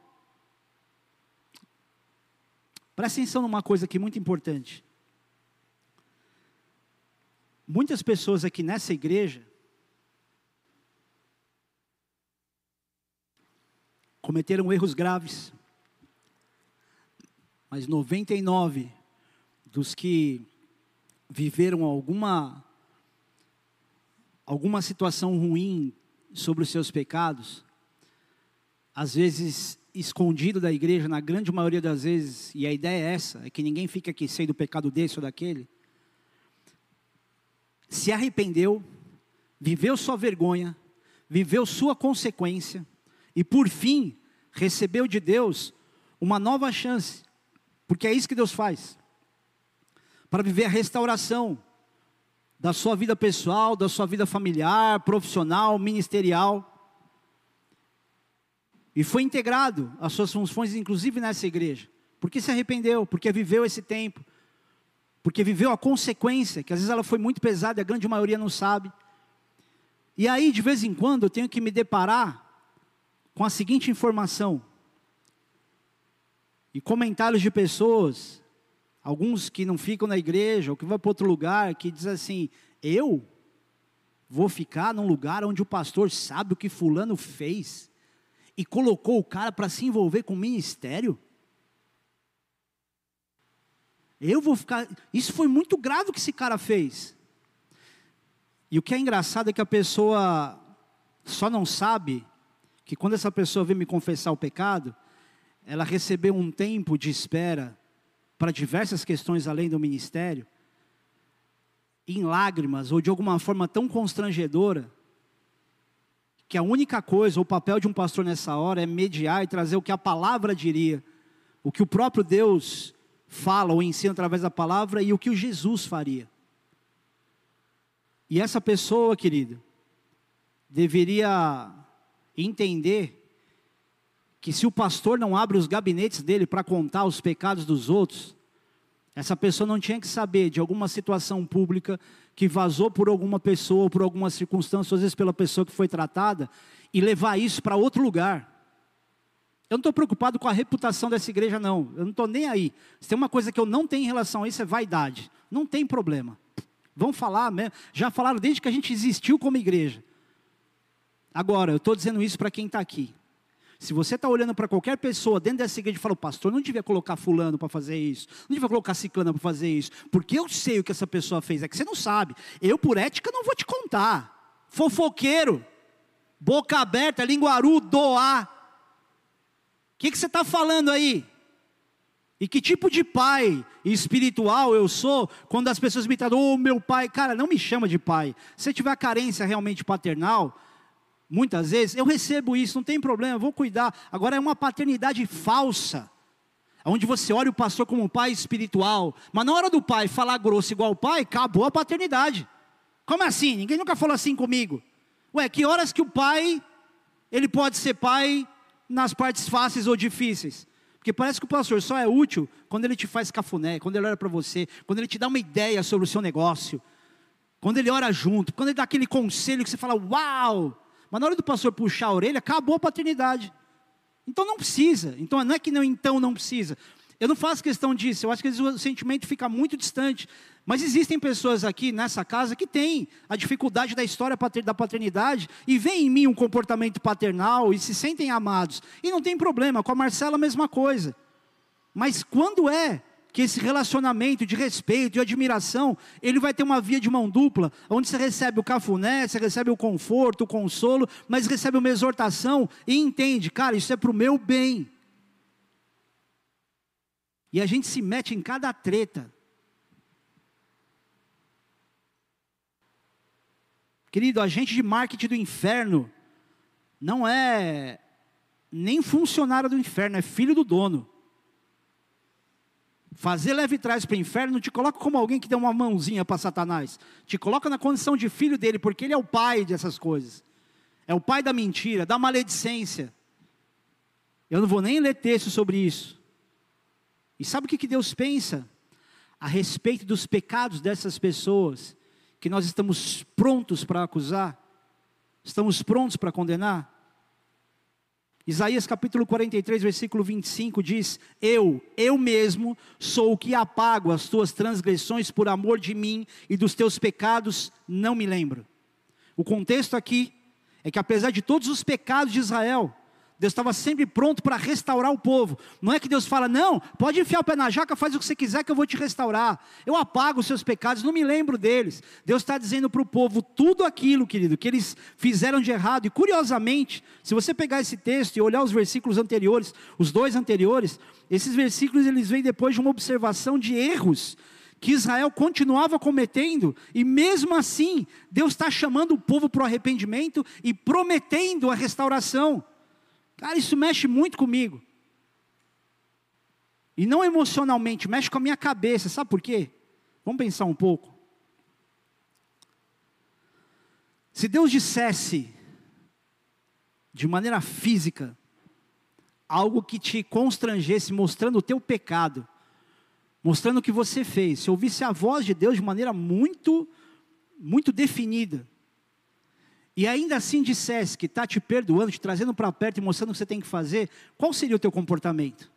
Presta atenção numa coisa aqui muito importante. Muitas pessoas aqui nessa igreja cometeram erros graves, mas 99 dos que viveram alguma alguma situação ruim sobre os seus pecados, às vezes escondido da igreja, na grande maioria das vezes, e a ideia é essa, é que ninguém fique aqui cheio do pecado desse ou daquele, se arrependeu, viveu sua vergonha, viveu sua consequência, e por fim, recebeu de Deus uma nova chance, porque é isso que Deus faz, para viver a restauração da sua vida pessoal, da sua vida familiar, profissional, ministerial, e foi integrado às suas funções, inclusive nessa igreja, porque se arrependeu, porque viveu esse tempo, porque viveu a consequência, que às vezes ela foi muito pesada, e a grande maioria não sabe. E aí, de vez em quando, eu tenho que me deparar com a seguinte informação, e comentários de pessoas, alguns que não ficam na igreja, ou que vão para outro lugar, que dizem assim, eu vou ficar num lugar onde o pastor sabe o que fulano fez, e colocou o cara para se envolver com o ministério? Eu vou ficar... Isso foi muito grave o que esse cara fez. E o que é engraçado é que a pessoa só não sabe que quando essa pessoa vem me confessar o pecado, ela recebeu um tempo de espera para diversas questões além do ministério, em lágrimas ou de alguma forma tão constrangedora, que a única coisa, o papel de um pastor nessa hora é mediar e trazer o que a palavra diria, o que o próprio Deus fala ou ensina através da palavra e o que o Jesus faria. E essa pessoa, querido, deveria entender que se o pastor não abre os gabinetes dele para contar os pecados dos outros, essa pessoa não tinha que saber de alguma situação pública que vazou por alguma pessoa, ou por alguma circunstância, às vezes pela pessoa que foi tratada, e levar isso para outro lugar. Eu não estou preocupado com a reputação dessa igreja, não. Eu não estou nem aí. Se tem uma coisa que eu não tenho em relação a isso, é vaidade. Não tem problema. Vão falar mesmo. Já falaram desde que a gente existiu como igreja. Agora, eu estou dizendo isso para quem está aqui. Se você está olhando para qualquer pessoa dentro dessa igreja e fala, o pastor não devia colocar fulano para fazer isso, não devia colocar ciclana para fazer isso, porque eu sei o que essa pessoa fez, é que você não sabe. Eu, por ética, não vou te contar. Fofoqueiro, boca aberta, linguaru, doá. O que você está falando aí? E que tipo de pai espiritual eu sou, quando as pessoas me tratam, ô meu pai, cara, não me chama de pai. Se tiver carência realmente paternal, muitas vezes, eu recebo isso, não tem problema, eu vou cuidar. Agora é uma paternidade falsa, onde você olha o pastor como um pai espiritual, mas na hora do pai falar grosso igual o pai, acabou a paternidade. Como assim? Ninguém nunca falou assim comigo. Ué, que horas que o pai, ele pode ser pai nas partes fáceis ou difíceis? Porque parece que o pastor só é útil quando ele te faz cafuné, quando ele olha para você, quando ele te dá uma ideia sobre o seu negócio, quando ele ora junto, quando ele dá aquele conselho que você fala, uau! Mas na hora do pastor puxar a orelha, acabou a paternidade. Então não precisa. Então não é que não precisa. Eu não faço questão disso. Eu acho que às vezes o sentimento fica muito distante. Mas existem pessoas aqui nessa casa que têm a dificuldade da história da paternidade e veem em mim um comportamento paternal e se sentem amados. E não tem problema. Com a Marcela a mesma coisa. Mas quando é que esse relacionamento de respeito e admiração, ele vai ter uma via de mão dupla, onde você recebe o cafuné, você recebe o conforto, o consolo, mas recebe uma exortação e entende, cara, isso é para o meu bem. E a gente se mete em cada treta. Querido, agente de marketing do inferno não é nem funcionário do inferno, é filho do dono. Fazer leve trás para o inferno não te coloca como alguém que deu uma mãozinha para Satanás. Te coloca na condição de filho dele, porque ele é o pai dessas coisas. É o pai da mentira, da maledicência. Eu não vou nem ler texto sobre isso. E sabe o que Deus pensa a respeito dos pecados dessas pessoas, que nós estamos prontos para acusar? Estamos prontos para condenar? Isaías capítulo 43, versículo 25 diz, eu mesmo sou o que apago as tuas transgressões por amor de mim, e dos teus pecados não me lembro. O contexto aqui é que apesar de todos os pecados de Israel, Deus estava sempre pronto para restaurar o povo. Não é que Deus fala, não, pode enfiar o pé na jaca, faz o que você quiser que eu vou te restaurar. Eu apago os seus pecados, não me lembro deles. Deus está dizendo para o povo tudo aquilo, querido, que eles fizeram de errado. E curiosamente, se você pegar esse texto e olhar os versículos anteriores, os 2 anteriores, esses versículos eles vêm depois de uma observação de erros que Israel continuava cometendo, e mesmo assim, Deus está chamando o povo para o arrependimento e prometendo a restauração. Cara, isso mexe muito comigo. E não emocionalmente, mexe com a minha cabeça. Sabe por quê? Vamos pensar um pouco. Se Deus dissesse, de maneira física, algo que te constrangesse, mostrando o teu pecado, mostrando o que você fez, se ouvisse a voz de Deus de maneira muito definida, e ainda assim dissesse que está te perdoando, te trazendo para perto e mostrando o que você tem que fazer, qual seria o teu comportamento?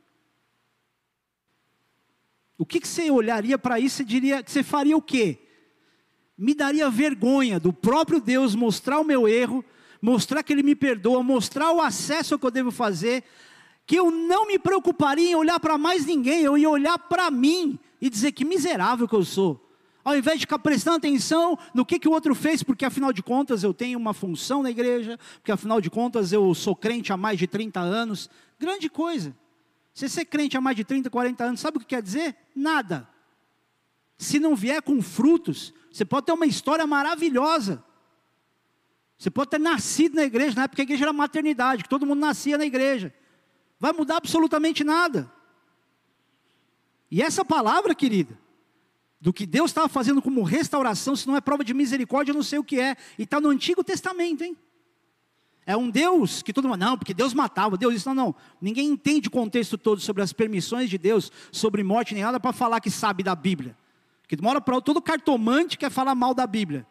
O que você olharia para isso e diria, que você faria o quê? Me daria vergonha do próprio Deus mostrar o meu erro, mostrar que Ele me perdoa, mostrar o acesso ao que eu devo fazer, que eu não me preocuparia em olhar para mais ninguém, eu ia olhar para mim e dizer que miserável que eu sou. Ao invés de ficar prestando atenção no que o outro fez, porque afinal de contas eu tenho uma função na igreja, porque afinal de contas eu sou crente há mais de 30 anos. Grande coisa. Você ser crente há mais de 30, 40 anos, sabe o que quer dizer? Nada. Se não vier com frutos, você pode ter uma história maravilhosa. Você pode ter nascido na igreja, na época que a igreja era maternidade, que todo mundo nascia na igreja. Vai mudar absolutamente nada. E essa palavra, querida, do que Deus estava fazendo como restauração, se não é prova de misericórdia, eu não sei o que é. E está no Antigo Testamento, hein? É um Deus que todo mundo, não, porque Deus matava, Deus isso, não. Ninguém entende o contexto todo sobre as permissões de Deus, sobre morte, nem nada para falar que sabe da Bíblia. Que de uma hora para outra, todo cartomante quer falar mal da Bíblia.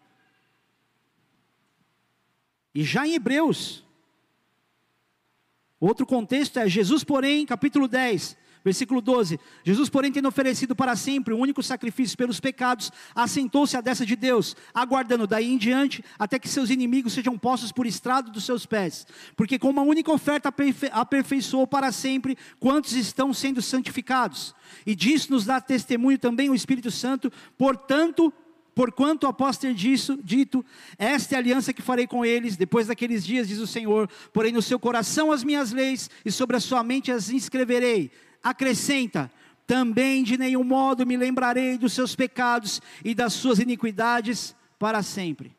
E já em Hebreus, outro contexto é Jesus, porém, capítulo 10, versículo 12. Jesus, porém, tendo oferecido para sempre um único sacrifício pelos pecados, assentou-se à destra de Deus, aguardando daí em diante, até que seus inimigos sejam postos por estrado dos seus pés. Porque com uma única oferta aperfeiçoou para sempre quantos estão sendo santificados. E disso nos dá testemunho também o Espírito Santo. Porquanto após ter dito, esta é a aliança que farei com eles, depois daqueles dias, diz o Senhor, porém no seu coração as minhas leis, e sobre a sua mente as inscreverei. Acrescenta, também de nenhum modo me lembrarei dos seus pecados e das suas iniquidades para sempre.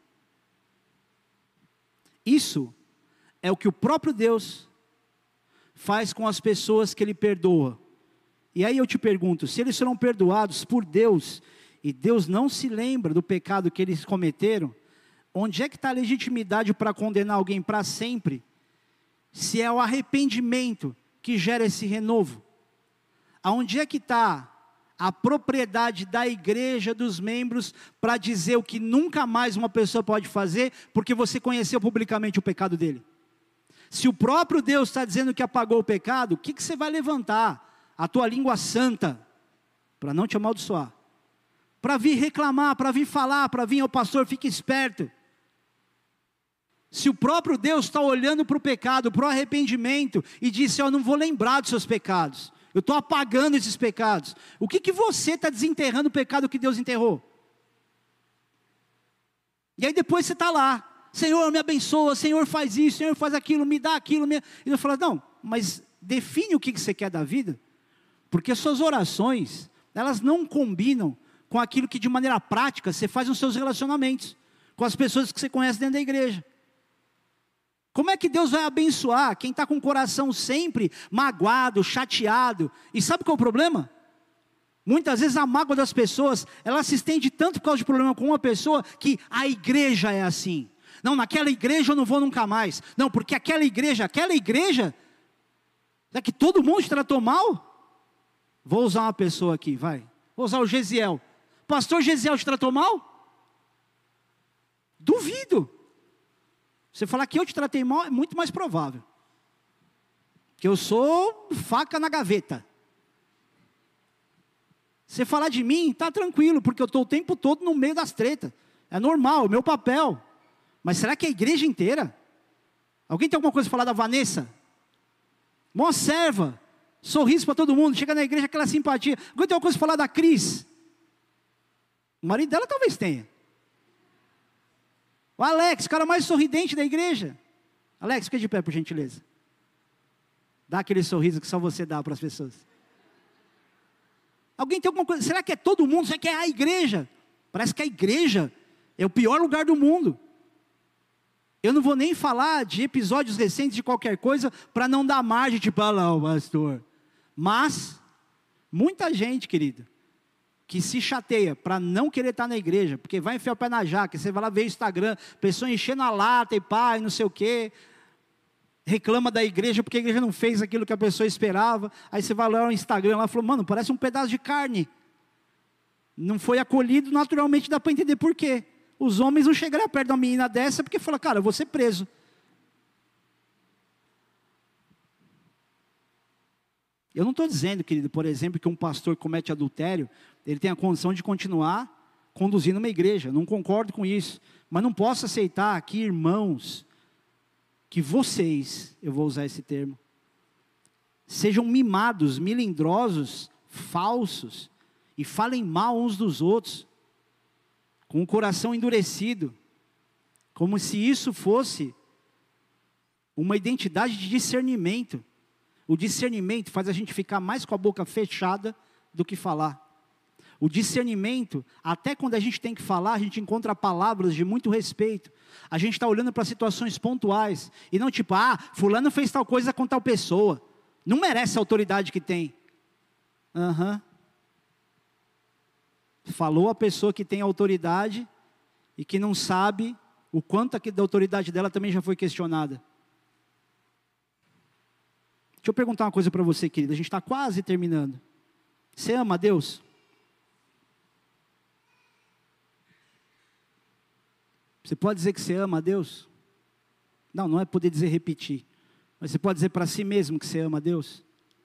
Isso é o que o próprio Deus faz com as pessoas que Ele perdoa. E aí eu te pergunto, se eles serão perdoados por Deus, e Deus não se lembra do pecado que eles cometeram, onde é que está a legitimidade para condenar alguém para sempre, se é o arrependimento que gera esse renovo? Aonde é que está a propriedade da igreja, dos membros, para dizer o que nunca mais uma pessoa pode fazer, porque você conheceu publicamente o pecado dele? Se o próprio Deus está dizendo que apagou o pecado, o que você vai levantar? A tua língua santa, para não te amaldiçoar, para vir reclamar, para vir falar, para vir ao pastor, fique esperto. Se o próprio Deus está olhando para o pecado, para o arrependimento, e disse, eu não vou lembrar dos seus pecados, eu estou apagando esses pecados, o que você está desenterrando o pecado que Deus enterrou? E aí depois você está lá, Senhor me abençoa, Senhor faz isso, Senhor faz aquilo, me dá aquilo, e eu falo, não, mas define o que você quer da vida, porque suas orações, elas não combinam com aquilo que de maneira prática você faz nos seus relacionamentos, com as pessoas que você conhece dentro da igreja. Como é que Deus vai abençoar quem está com o coração sempre magoado, chateado? E sabe qual é o problema? Muitas vezes a mágoa das pessoas, ela se estende tanto por causa de problema com uma pessoa, que a igreja é assim. Não, naquela igreja eu não vou nunca mais. Não, porque aquela igreja, é que todo mundo te tratou mal? Vou usar uma pessoa aqui, vai. Vou usar o Gesiel. Pastor Gesiel te tratou mal? Duvido. Você falar que eu te tratei mal é muito mais provável. Que eu sou faca na gaveta. Você falar de mim, está tranquilo, porque eu estou o tempo todo no meio das tretas. É normal, é meu papel. Mas será que é a igreja inteira? Alguém tem alguma coisa para falar da Vanessa? Mó serva, sorriso para todo mundo, chega na igreja, aquela simpatia. Agora tem uma coisa para falar da Cris. O marido dela talvez tenha. O Alex, o cara mais sorridente da igreja. Alex, fica de pé, por gentileza. Dá aquele sorriso que só você dá para as pessoas. Alguém tem alguma coisa? Será que é todo mundo? Será que é a igreja? Parece que a igreja é o pior lugar do mundo. Eu não vou nem falar de episódios recentes de qualquer coisa para não dar margem, tipo, ah lá o pastor. Mas, muita gente, querido, que se chateia para não querer estar na igreja, porque vai enfiar o pé na jaca, você vai lá ver o Instagram, pessoa enchendo a lata e pá, e não sei o quê, reclama da igreja porque a igreja não fez aquilo que a pessoa esperava, aí você vai lá no Instagram lá e fala, mano, parece um pedaço de carne, não foi acolhido, naturalmente dá para entender por quê. Os homens não chegaram perto de uma menina dessa porque falam, cara, eu vou ser preso. Eu não estou dizendo, querido, por exemplo, que um pastor que comete adultério, ele tem a condição de continuar conduzindo uma igreja. Eu não concordo com isso. Mas não posso aceitar aqui, irmãos, que vocês, eu vou usar esse termo, sejam mimados, melindrosos, falsos, e falem mal uns dos outros, com o coração endurecido, como se isso fosse uma identidade de discernimento. O discernimento faz a gente ficar mais com a boca fechada do que falar. O discernimento, até quando a gente tem que falar, a gente encontra palavras de muito respeito. A gente está olhando para situações pontuais, e não tipo, fulano fez tal coisa com tal pessoa, não merece a autoridade que tem. Falou a pessoa que tem autoridade, e que não sabe o quanto da autoridade dela também já foi questionada. Deixa eu perguntar uma coisa para você, querida, a gente está quase terminando. Você ama a Deus? Você pode dizer que você ama a Deus? Não, não é poder dizer repetir. Mas você pode dizer para si mesmo que você ama a Deus?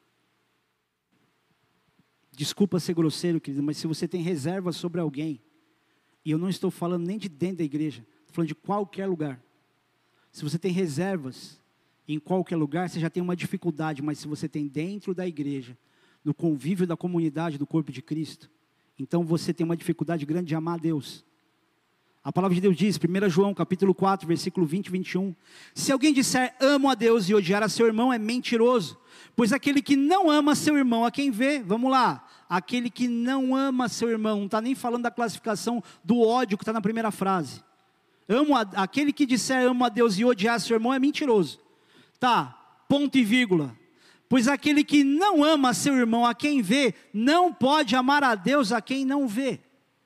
Desculpa ser grosseiro, querido, mas se você tem reserva sobre alguém, e eu não estou falando nem de dentro da igreja, estou falando de qualquer lugar. Se você tem reservas em qualquer lugar, você já tem uma dificuldade, mas se você tem dentro da igreja, no convívio da comunidade do corpo de Cristo, então você tem uma dificuldade grande de amar a Deus. A palavra de Deus diz, 1 João capítulo 4, versículo 20 e 21, se alguém disser amo a Deus e odiar a seu irmão é mentiroso, pois aquele que não ama seu irmão a quem vê, vamos lá, aquele que não ama seu irmão, não está nem falando da classificação do ódio que está na primeira frase, aquele que disser amo a Deus e odiar seu irmão é mentiroso, tá, ponto e vírgula, pois aquele que não ama seu irmão a quem vê, não pode amar a Deus a quem não vê.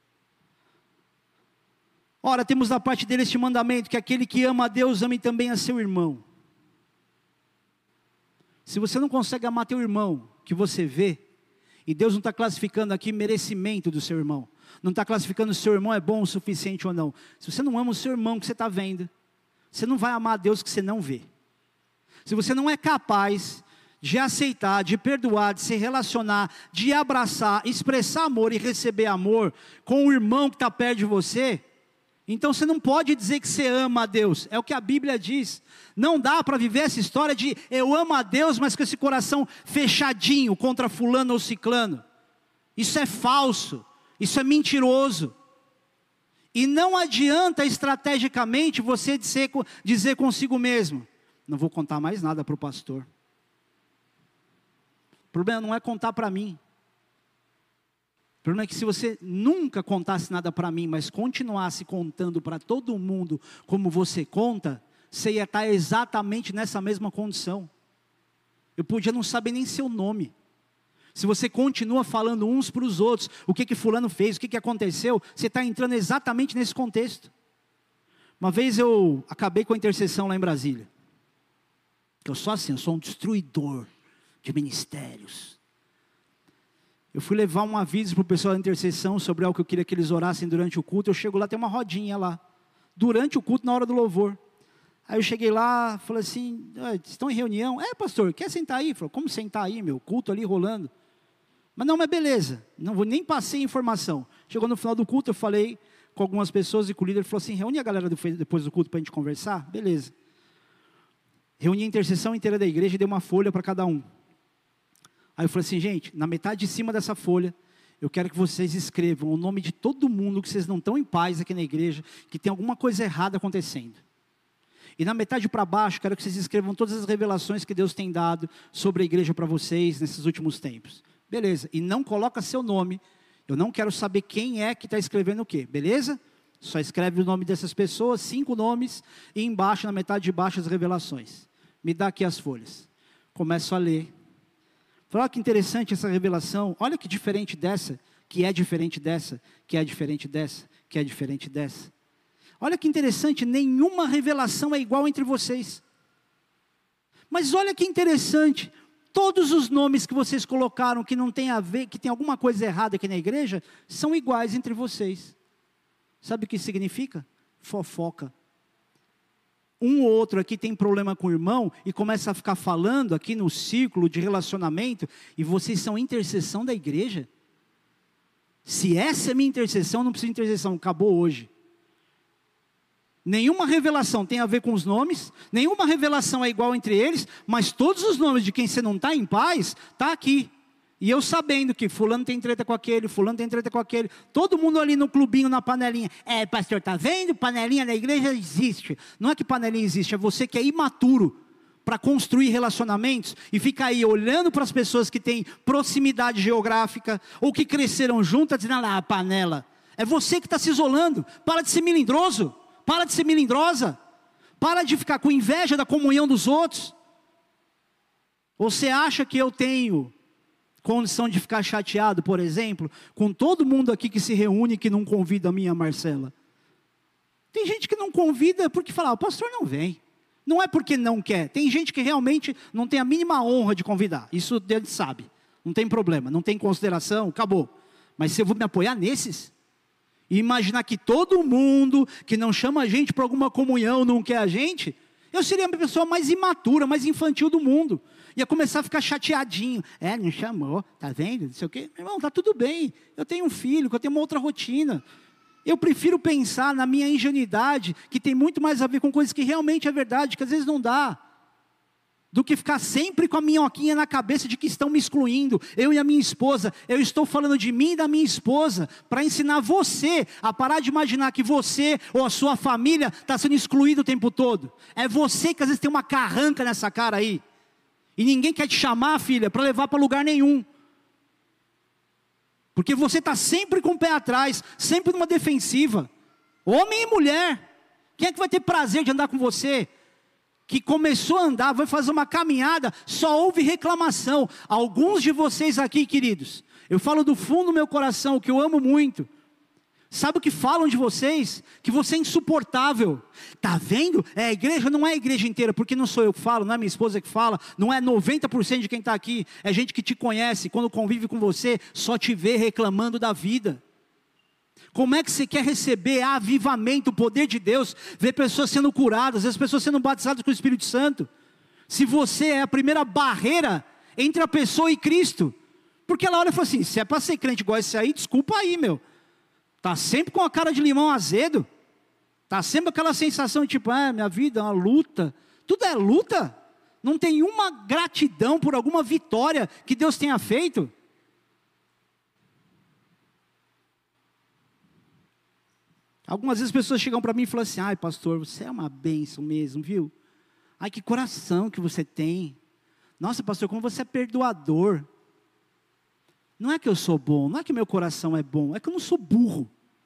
Ora, temos da parte dele este mandamento, que aquele que ama a Deus, ame também a seu irmão. Se você não consegue amar teu irmão, que você vê, e Deus não está classificando aqui merecimento do seu irmão, não está classificando se o seu irmão é bom o suficiente ou não. Se você não ama o seu irmão que você está vendo, você não vai amar a Deus que você não vê. Se você não é capaz de aceitar, de perdoar, de se relacionar, de abraçar, expressar amor e receber amor com o irmão que está perto de você, então você não pode dizer que você ama a Deus, é o que a Bíblia diz. Não dá para viver essa história de eu amo a Deus, mas com esse coração fechadinho contra fulano ou ciclano. Isso é falso, isso é mentiroso. E não adianta estrategicamente você dizer consigo mesmo, não vou contar mais nada para o pastor. O problema não é contar para mim. O problema é que se você nunca contasse nada para mim, mas continuasse contando para todo mundo como você conta, você ia estar exatamente nessa mesma condição. Eu podia não saber nem seu nome. Se você continua falando uns para os outros, o que fulano fez, o que aconteceu, você está entrando exatamente nesse contexto. Uma vez eu acabei com a intercessão lá em Brasília. Eu sou assim, eu sou um destruidor de ministérios. Eu fui levar um aviso para o pessoal da intercessão sobre algo que eu queria que eles orassem durante o culto. Eu chego lá, tem uma rodinha lá, durante o culto, na hora do louvor. Aí eu cheguei lá, falei assim, estão em reunião? Pastor, quer sentar aí? Falei, como sentar aí, meu? Culto ali rolando. Mas beleza, nem passei informação. Chegou no final do culto, eu falei com algumas pessoas e com o líder, falou assim, reúne a galera depois do culto para a gente conversar? Beleza. Reuni a intercessão inteira da igreja e dei uma folha para cada um. Aí eu falei assim, gente, na metade de cima dessa folha, eu quero que vocês escrevam o nome de todo mundo que vocês não estão em paz aqui na igreja, que tem alguma coisa errada acontecendo. E na metade para baixo, quero que vocês escrevam todas as revelações que Deus tem dado sobre a igreja para vocês nesses últimos tempos. Beleza, e não coloca seu nome, eu não quero saber quem é que está escrevendo o quê, beleza? Só escreve o nome dessas pessoas, 5 nomes, e embaixo, na metade de baixo, as revelações. Me dá aqui as folhas. Começo a ler. Olha que interessante essa revelação, olha que diferente dessa, que é diferente dessa, que é diferente dessa, que é diferente dessa. Olha que interessante, nenhuma revelação é igual entre vocês. Mas olha que interessante, todos os nomes que vocês colocaram que não tem a ver, que tem alguma coisa errada aqui na igreja, são iguais entre vocês. Sabe o que significa? Fofoca. Um ou outro aqui tem problema com o irmão e começa a ficar falando aqui no círculo de relacionamento e vocês são intercessão da igreja? Se essa é minha intercessão, não precisa de intercessão, acabou hoje. Nenhuma revelação tem a ver com os nomes, nenhuma revelação é igual entre eles, mas todos os nomes de quem você não está em paz, está aqui. E eu sabendo que fulano tem treta com aquele, fulano tem treta com aquele, todo mundo ali no clubinho, na panelinha. Pastor, tá vendo? Panelinha na igreja existe. Não é que panelinha existe, é você que é imaturo para construir relacionamentos e fica aí olhando para as pessoas que têm proximidade geográfica ou que cresceram juntas, dizendo, a panela. É você que está se isolando. Para de ser melindroso, para de ser melindrosa, para de ficar com inveja da comunhão dos outros. Você acha que eu tenho condição de ficar chateado, por exemplo, com todo mundo aqui que se reúne, que não convida a minha Marcela? Tem gente que não convida porque fala, o pastor não vem. Não é porque não quer, tem gente que realmente não tem a mínima honra de convidar, isso Deus sabe, não tem problema, não tem consideração, acabou. Mas se eu vou me apoiar nesses, e imaginar que todo mundo que não chama a gente para alguma comunhão, não quer a gente, eu seria a pessoa mais imatura, mais infantil do mundo. Ia começar a ficar chateadinho. Não chamou, tá vendo? Não sei o quê. Meu irmão, tá tudo bem. Eu tenho um filho, eu tenho uma outra rotina. Eu prefiro pensar na minha ingenuidade, que tem muito mais a ver com coisas que realmente é verdade, que às vezes não dá, do que ficar sempre com a minhoquinha na cabeça de que estão me excluindo, eu e a minha esposa. Eu estou falando de mim e da minha esposa, para ensinar você a parar de imaginar que você ou a sua família está sendo excluído o tempo todo. É você que às vezes tem uma carranca nessa cara aí. E ninguém quer te chamar, filha, para levar para lugar nenhum. Porque você está sempre com o pé atrás, sempre numa defensiva. Homem e mulher. Quem é que vai ter prazer de andar com você? Que começou a andar, vai fazer uma caminhada, só houve reclamação. Alguns de vocês aqui, queridos, eu falo do fundo do meu coração, que eu amo muito. Sabe o que falam de vocês? Que você é insuportável. Tá vendo? A igreja não é a igreja inteira, porque não sou eu que falo, não é minha esposa que fala, não é 90% de quem está aqui, é gente que te conhece, quando convive com você, só te vê reclamando da vida. Como é que você quer receber avivamento, o poder de Deus, ver pessoas sendo curadas, as pessoas sendo batizadas com o Espírito Santo, se você é a primeira barreira entre a pessoa e Cristo? Porque ela olha e fala assim, se é para ser crente igual esse aí, desculpa aí, meu. Está sempre com a cara de limão azedo. Está sempre aquela sensação de tipo, minha vida é uma luta. Tudo é luta. Não tem uma gratidão por alguma vitória que Deus tenha feito. Algumas vezes as pessoas chegam para mim e falam assim, pastor, você é uma bênção mesmo, viu? Ai, que coração que você tem. Nossa, pastor, como você é perdoador. Não é que eu sou bom, não é que meu coração é bom, é que eu não sou burro.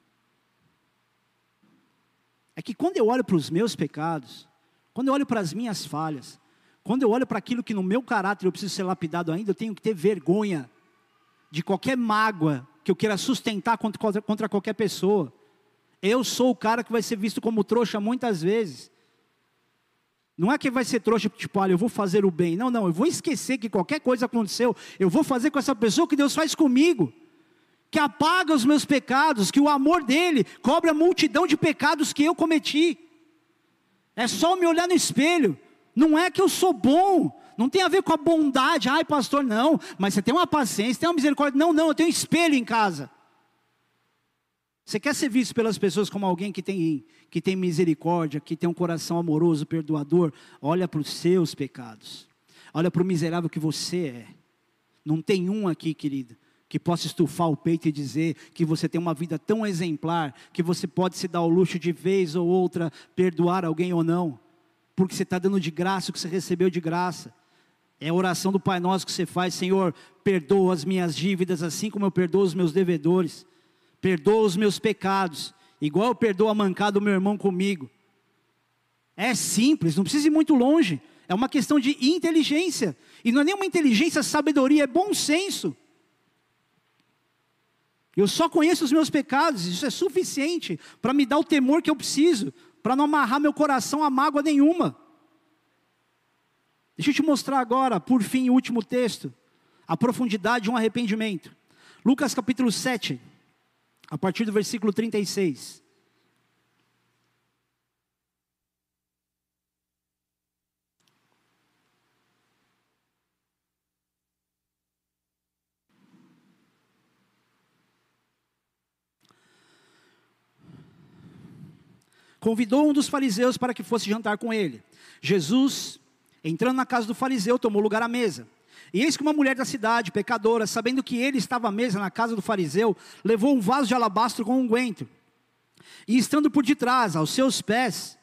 É que quando eu olho para os meus pecados, quando eu olho para as minhas falhas, quando eu olho para aquilo que no meu caráter eu preciso ser lapidado ainda, eu tenho que ter vergonha de qualquer mágoa que eu queira sustentar contra qualquer pessoa. Eu sou o cara que vai ser visto como trouxa muitas vezes. Não é que vai ser trouxa, tipo, olha, eu vou fazer o bem. Não, eu vou esquecer que qualquer coisa aconteceu. Eu vou fazer com essa pessoa o que Deus faz comigo. Que apaga os meus pecados, que o amor dele cobre a multidão de pecados que eu cometi. É só me olhar no espelho. Não é que eu sou bom. Não tem a ver com a bondade. Ai, pastor, não. Mas você tem uma paciência, tem uma misericórdia. Não, eu tenho um espelho em casa. Você quer ser visto pelas pessoas como alguém que tem misericórdia, que tem um coração amoroso, perdoador? Olha para os seus pecados. Olha para o miserável que você é. Não tem um aqui, querido, que possa estufar o peito e dizer que você tem uma vida tão exemplar, que você pode se dar o luxo de vez ou outra perdoar alguém ou não, porque você está dando de graça o que você recebeu de graça. É a oração do Pai Nosso que você faz: Senhor, perdoa as minhas dívidas, assim como eu perdoo os meus devedores. Perdoa os meus pecados, igual eu perdoo a mancada do meu irmão comigo. É simples, não precisa ir muito longe. É uma questão de inteligência. E não é nem uma inteligência, sabedoria, é bom senso. Eu só conheço os meus pecados, isso é suficiente para me dar o temor que eu preciso, para não amarrar meu coração a mágoa nenhuma. Deixa eu te mostrar agora, por fim, o último texto, a profundidade de um arrependimento. Lucas capítulo 7, a partir do versículo 36. Convidou um dos fariseus para que fosse jantar com ele. Jesus, entrando na casa do fariseu, tomou lugar à mesa. E eis que uma mulher da cidade, pecadora, sabendo que ele estava à mesa na casa do fariseu, levou um vaso de alabastro com unguento. E estando por detrás, aos seus pés,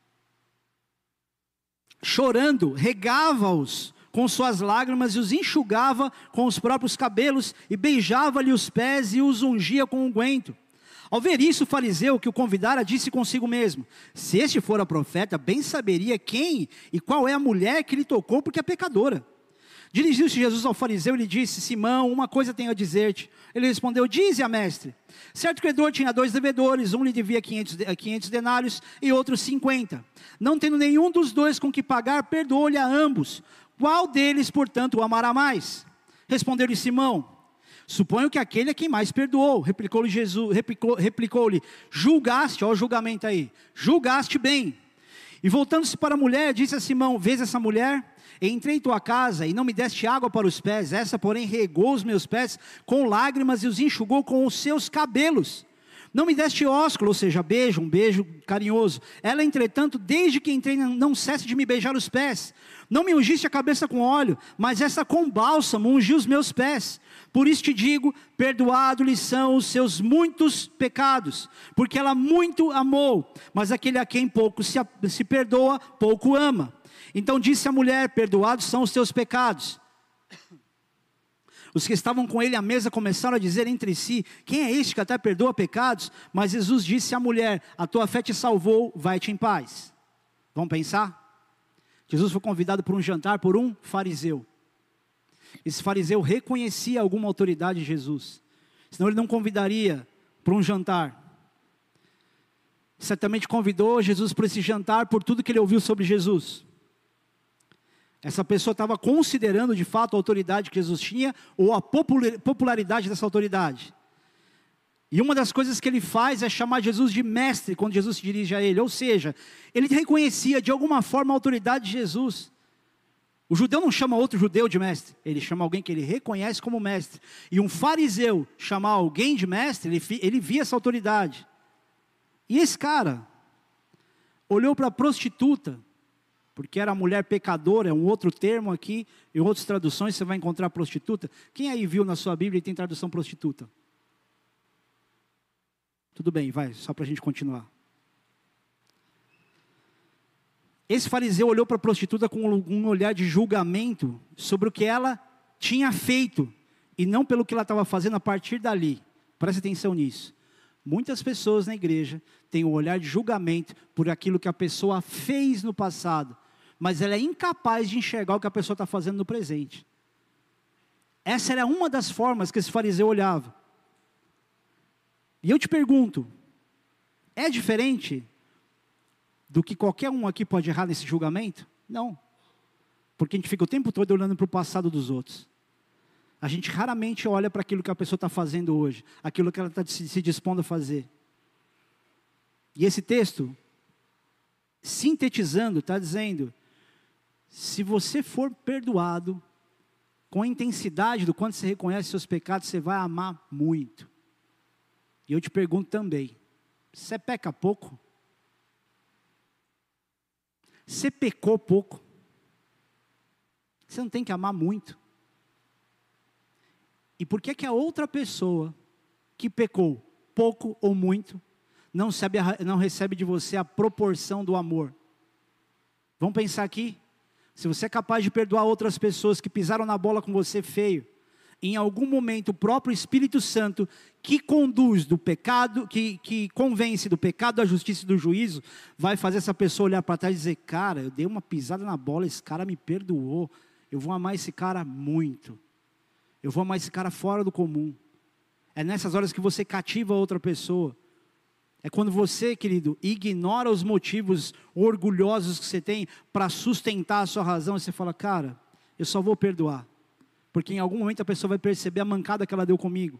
chorando, regava-os com suas lágrimas e os enxugava com os próprios cabelos, e beijava-lhe os pés e os ungia com unguento. Ao ver isso, o fariseu que o convidara disse consigo mesmo: se este fora profeta, bem saberia quem e qual é a mulher que lhe tocou, porque é pecadora. Dirigiu-se Jesus ao fariseu e lhe disse: Simão, uma coisa tenho a dizer-te. Ele respondeu: dize-a, mestre. Certo credor tinha 2 devedores, um lhe devia 500 denários e outro 50. Não tendo nenhum dos dois com que pagar, perdoou-lhe a ambos. Qual deles, portanto, o amará mais? Respondeu-lhe Simão: suponho que aquele é quem mais perdoou. Replicou-lhe Jesus, replicou-lhe: julgaste, ó o julgamento aí, julgaste bem. E voltando-se para a mulher, disse a Simão: vês essa mulher? Entrei em tua casa e não me deste água para os pés, essa porém regou os meus pés com lágrimas e os enxugou com os seus cabelos. Não me deste ósculo, ou seja, um beijo carinhoso. Ela, entretanto, desde que entrei, não cessa de me beijar os pés. Não me ungiste a cabeça com óleo, mas essa com bálsamo ungiu os meus pés. Por isso te digo, perdoado-lhe são os seus muitos pecados, porque ela muito amou, mas aquele a quem pouco se perdoa, pouco ama. Então disse a mulher: perdoados são os teus pecados. Os que estavam com ele à mesa começaram a dizer entre si: quem é este que até perdoa pecados? Mas Jesus disse à mulher: a tua fé te salvou, vai-te em paz. Vamos pensar? Jesus foi convidado para um jantar por um fariseu. Esse fariseu reconhecia alguma autoridade de Jesus, senão ele não convidaria para um jantar. Certamente convidou Jesus para esse jantar por tudo que ele ouviu sobre Jesus. Essa pessoa estava considerando de fato a autoridade que Jesus tinha, ou a popularidade dessa autoridade. E uma das coisas que ele faz é chamar Jesus de mestre, quando Jesus se dirige a ele. Ou seja, ele reconhecia de alguma forma a autoridade de Jesus. O judeu não chama outro judeu de mestre, ele chama alguém que ele reconhece como mestre. E um fariseu chamar alguém de mestre, ele via essa autoridade. E esse cara olhou para a prostituta, porque era mulher pecadora, é um outro termo aqui, em outras traduções você vai encontrar prostituta. Quem aí viu na sua Bíblia e tem tradução prostituta? Tudo bem, vai, só para a gente continuar. Esse fariseu olhou para a prostituta com um olhar de julgamento sobre o que ela tinha feito, e não pelo que ela estava fazendo a partir dali. Preste atenção nisso. Muitas pessoas na igreja têm um olhar de julgamento por aquilo que a pessoa fez no passado, mas ela é incapaz de enxergar o que a pessoa está fazendo no presente. Essa era uma das formas que esse fariseu olhava. E eu te pergunto, é diferente do que qualquer um aqui pode errar nesse julgamento? Não. Porque a gente fica o tempo todo olhando para o passado dos outros. A gente raramente olha para aquilo que a pessoa está fazendo hoje, aquilo que ela está se dispondo a fazer. E esse texto, sintetizando, está dizendo: se você for perdoado, com a intensidade do quanto você reconhece seus pecados, você vai amar muito. E eu te pergunto também, você peca pouco? Você pecou pouco? Você não tem que amar muito? E por que que a outra pessoa que pecou pouco ou muito não recebe de você a proporção do amor? Vamos pensar aqui. Se você é capaz de perdoar outras pessoas que pisaram na bola com você feio, em algum momento o próprio Espírito Santo, que conduz do pecado, que convence do pecado, da justiça e do juízo, vai fazer essa pessoa olhar para trás e dizer, cara, eu dei uma pisada na bola, esse cara me perdoou, eu vou amar esse cara muito, eu vou amar esse cara fora do comum. É nessas horas que você cativa outra pessoa. É quando você, querido, ignora os motivos orgulhosos que você tem para sustentar a sua razão, e você fala, cara, eu só vou perdoar, porque em algum momento a pessoa vai perceber a mancada que ela deu comigo.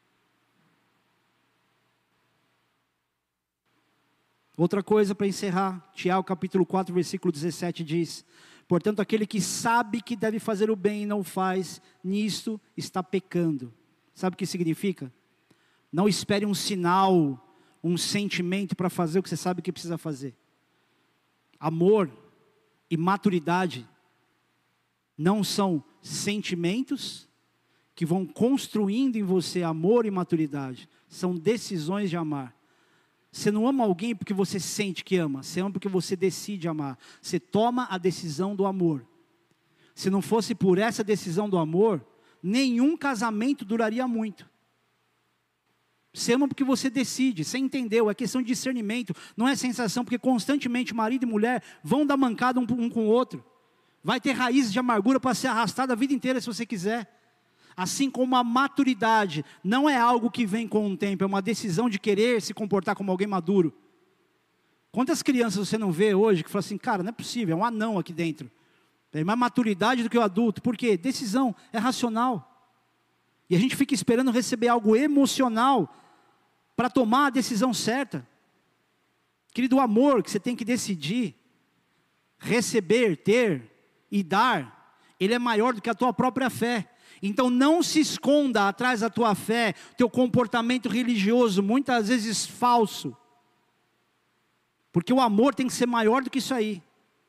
Outra coisa para encerrar, Tiago capítulo 4, versículo 17 diz, portanto aquele que sabe que deve fazer o bem e não faz, nisto está pecando. Sabe o que significa? Não espere um sinal, um sentimento para fazer o que você sabe que precisa fazer. Amor e maturidade não são sentimentos que vão construindo em você amor e maturidade. São decisões de amar. Você não ama alguém porque você sente que ama. Você ama porque você decide amar. Você toma a decisão do amor. Se não fosse por essa decisão do amor, nenhum casamento duraria muito. Você ama porque você decide, você entendeu, é questão de discernimento, não é sensação, porque constantemente marido e mulher vão dar mancada um com o outro. Vai ter raízes de amargura para ser arrastada a vida inteira se você quiser. Assim como a maturidade não é algo que vem com o tempo, é uma decisão de querer se comportar como alguém maduro. Quantas crianças você não vê hoje que falam assim, cara, não é possível, é um anão aqui dentro. Tem mais maturidade do que o adulto, por quê? Decisão é racional. E a gente fica esperando receber algo emocional para tomar a decisão certa. Querido, o amor que você tem que decidir, receber, ter e dar, ele é maior do que a tua própria fé. Então não se esconda atrás da tua fé, teu comportamento religioso, muitas vezes falso. Porque o amor tem que ser maior do que isso aí.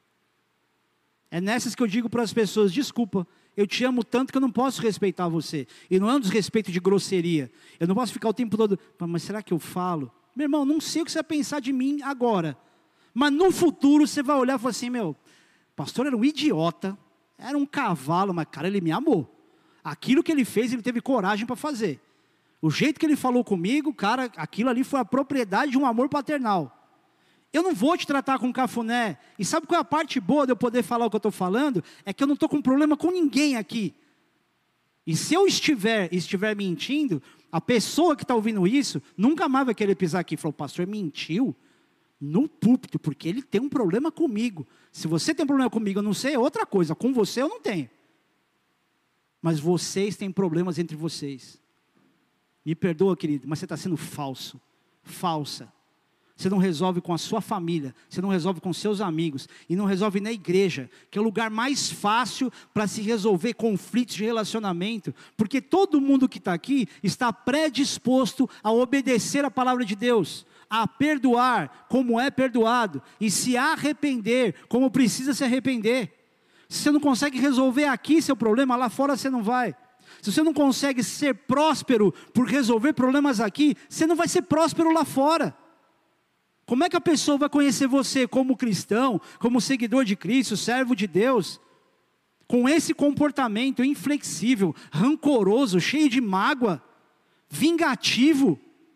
É nessas que eu digo para as pessoas, desculpa, eu te amo tanto que eu não posso respeitar você. E não é um desrespeito de grosseria. Eu não posso ficar o tempo todo, mas será que eu falo? Meu irmão, não sei o que você vai pensar de mim agora. Mas no futuro você vai olhar e falar assim, meu, o pastor era um idiota, era um cavalo, mas cara, ele me amou. Aquilo que ele fez, ele teve coragem para fazer. O jeito que ele falou comigo, cara, aquilo ali foi a propriedade de um amor paternal. Eu não vou te tratar com cafuné. E sabe qual é a parte boa de eu poder falar o que eu estou falando? É que eu não estou com problema com ninguém aqui. E se eu estiver mentindo, a pessoa que está ouvindo isso, nunca mais vai querer pisar aqui. Falou, o pastor mentiu no púlpito, porque ele tem um problema comigo. Se você tem um problema comigo, eu não sei, é outra coisa. Com você eu não tenho. Mas vocês têm problemas entre vocês. Me perdoa, querido, mas você está sendo falso. Falsa. Você não resolve com a sua família, você não resolve com seus amigos, e não resolve na igreja, que é o lugar mais fácil para se resolver conflitos de relacionamento, porque todo mundo que está aqui está predisposto a obedecer a palavra de Deus, a perdoar como é perdoado, e se arrepender como precisa se arrepender. Se você não consegue resolver aqui seu problema, lá fora você não vai. Se você não consegue ser próspero por resolver problemas aqui, você não vai ser próspero lá fora. Como é que a pessoa vai conhecer você como cristão, como seguidor de Cristo, servo de Deus, com esse comportamento inflexível, rancoroso, cheio de mágoa, vingativo?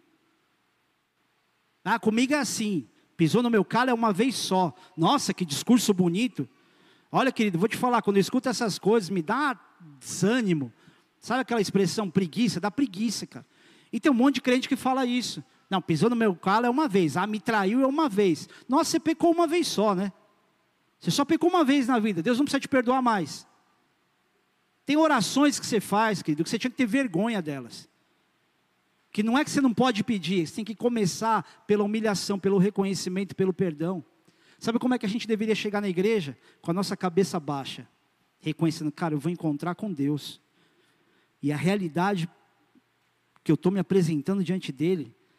Ah, comigo é assim, pisou no meu calo é uma vez só. Nossa, que discurso bonito. Olha, querido, vou te falar, quando eu escuto essas coisas, me dá desânimo. Sabe aquela expressão preguiça? Dá preguiça, cara. E tem um monte de crente que fala isso. Não, pisou no meu calo é uma vez. Ah, me traiu é uma vez. Nossa, você pecou uma vez só, né? Você só pecou uma vez na vida. Deus não precisa te perdoar mais. Tem orações que você faz, querido, que você tinha que ter vergonha delas. Que não é que você não pode pedir. Você tem que começar pela humilhação, pelo reconhecimento, pelo perdão. Sabe como é que a gente deveria chegar na igreja? Com a nossa cabeça baixa. Reconhecendo, cara, eu vou encontrar com Deus. E a realidade que eu estou me apresentando diante dele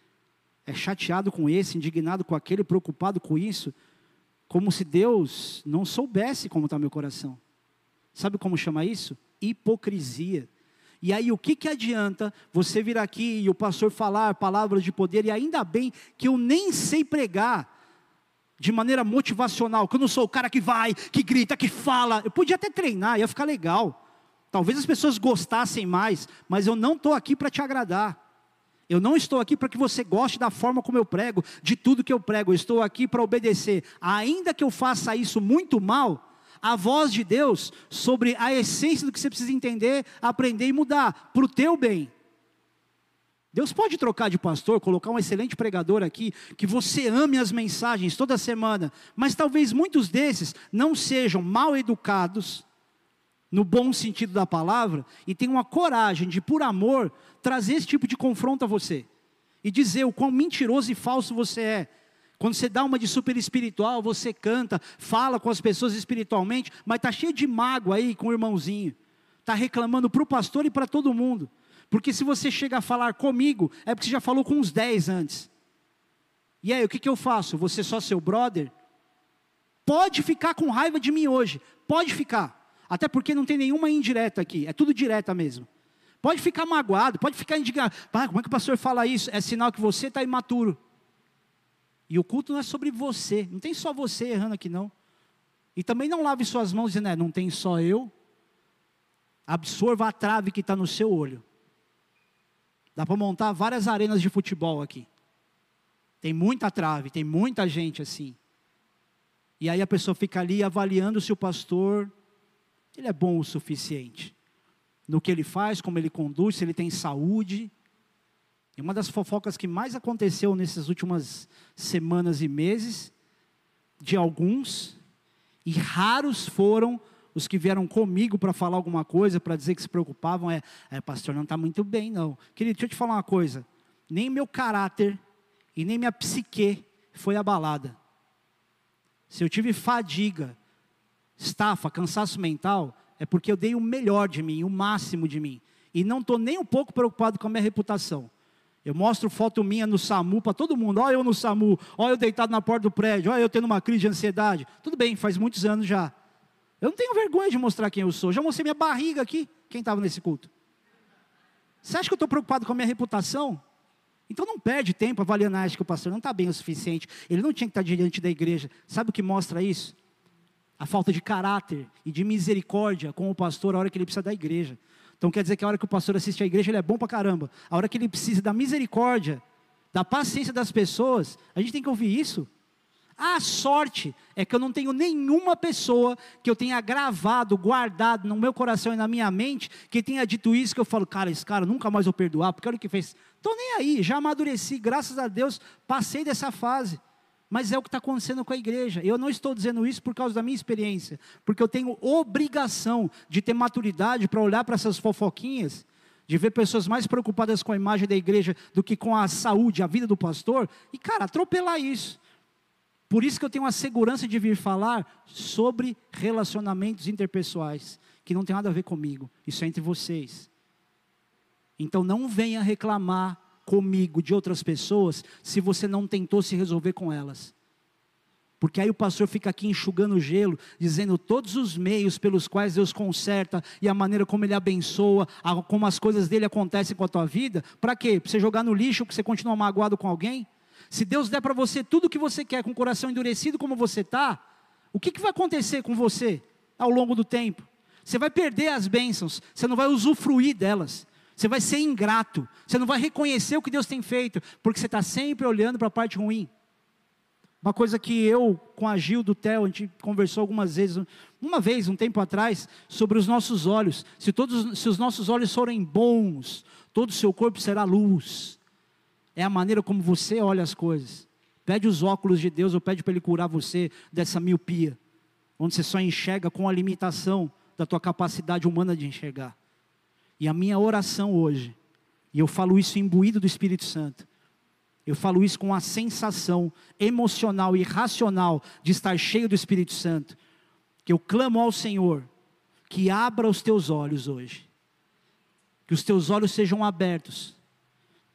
é chateado com esse, indignado com aquele, preocupado com isso, como se Deus não soubesse como está meu coração. Sabe como chama isso? Hipocrisia. E aí o que adianta você vir aqui e o pastor falar palavras de poder, e ainda bem que eu nem sei pregar de maneira motivacional, que eu não sou o cara que vai, que grita, que fala. Eu podia até treinar, ia ficar legal. Talvez as pessoas gostassem mais, mas eu não estou aqui para te agradar. Eu não estou aqui para que você goste da forma como eu prego, de tudo que eu prego. Eu estou aqui para obedecer, ainda que eu faça isso muito mal, a voz de Deus sobre a essência do que você precisa entender, aprender e mudar, para o teu bem. Deus pode trocar de pastor, colocar um excelente pregador aqui, que você ame as mensagens toda semana, mas talvez muitos desses não sejam mal educados, no bom sentido da palavra, e tenham a coragem de, por amor, trazer esse tipo de confronto a você, e dizer o quão mentiroso e falso você é. Quando você dá uma de super espiritual, você canta, fala com as pessoas espiritualmente, mas está cheio de mágoa aí com o irmãozinho, está reclamando para o pastor e para todo mundo, porque se você chega a falar comigo, é porque você já falou com uns 10 antes. E aí, o que eu faço? Você só seu brother? Pode ficar com raiva de mim hoje, pode ficar. Até porque não tem nenhuma indireta aqui, é tudo direta mesmo. Pode ficar magoado, pode ficar indignado. Como é que o pastor fala isso? É sinal que você está imaturo. E o culto não é sobre você, não tem só você errando aqui não. E também não lave suas mãos dizendo, não tem só eu. Absorva a trave que está no seu olho. Dá para montar várias arenas de futebol aqui. Tem muita trave, tem muita gente assim. E aí a pessoa fica ali avaliando se o pastor, ele é bom o suficiente. No que ele faz, como ele conduz, se ele tem saúde. E uma das fofocas que mais aconteceu nessas últimas semanas e meses, de alguns, e raros foram os que vieram comigo para falar alguma coisa, para dizer que se preocupavam, pastor, não está muito bem não. Querido, deixa eu te falar uma coisa, nem meu caráter e nem minha psique foi abalada. Se eu tive fadiga, estafa, cansaço mental, é porque eu dei o melhor de mim, o máximo de mim, e não estou nem um pouco preocupado com a minha reputação. Eu mostro foto minha no SAMU para todo mundo, olha eu no SAMU, olha eu deitado na porta do prédio, olha eu tendo uma crise de ansiedade. Tudo bem, faz muitos anos já. Eu não tenho vergonha de mostrar quem eu sou, já mostrei minha barriga aqui, quem estava nesse culto. Você acha que eu estou preocupado com a minha reputação? Então não perde tempo avaliando, acho que o pastor não está bem o suficiente, ele não tinha que estar diante da igreja. Sabe o que mostra isso? A falta de caráter e de misericórdia com o pastor a hora que ele precisa da igreja. Então quer dizer que a hora que o pastor assiste à igreja, ele é bom pra caramba. A hora que ele precisa da misericórdia, da paciência das pessoas, a gente tem que ouvir isso. A sorte é que eu não tenho nenhuma pessoa que eu tenha gravado, guardado no meu coração e na minha mente, que tenha dito isso, que eu falo, cara, esse cara nunca mais vou perdoar, porque olha o que fez. Estou nem aí, já amadureci, graças a Deus, passei dessa fase. Mas é o que está acontecendo com a igreja. Eu não estou dizendo isso por causa da minha experiência, porque eu tenho obrigação de ter maturidade para olhar para essas fofoquinhas, de ver pessoas mais preocupadas com a imagem da igreja do que com a saúde, a vida do pastor, e cara, atropelar isso. Por isso que eu tenho a segurança de vir falar sobre relacionamentos interpessoais, que não tem nada a ver comigo, isso é entre vocês. Então não venha reclamar comigo de outras pessoas, se você não tentou se resolver com elas. Porque aí o pastor fica aqui enxugando o gelo, dizendo todos os meios pelos quais Deus conserta, e a maneira como Ele abençoa, como as coisas dele acontecem com a tua vida. Para quê? Para você jogar no lixo, porque você continua magoado com alguém? Se Deus der para você tudo o que você quer, com o coração endurecido como você está, o que vai acontecer com você ao longo do tempo? Você vai perder as bênçãos, você não vai usufruir delas. Você vai ser ingrato, você não vai reconhecer o que Deus tem feito, porque você está sempre olhando para a parte ruim. Uma coisa que eu, com a Gil do Theo, a gente conversou algumas vezes, um tempo atrás, sobre os nossos olhos. Se os nossos olhos forem bons, todo o seu corpo será luz. É a maneira como você olha as coisas. Pede os óculos de Deus, ou pede para Ele curar você dessa miopia, onde você só enxerga com a limitação da tua capacidade humana de enxergar. E a minha oração hoje, e eu falo isso imbuído do Espírito Santo, eu falo isso com a sensação emocional e racional de estar cheio do Espírito Santo, que eu clamo ao Senhor, que abra os teus olhos hoje, que os teus olhos sejam abertos,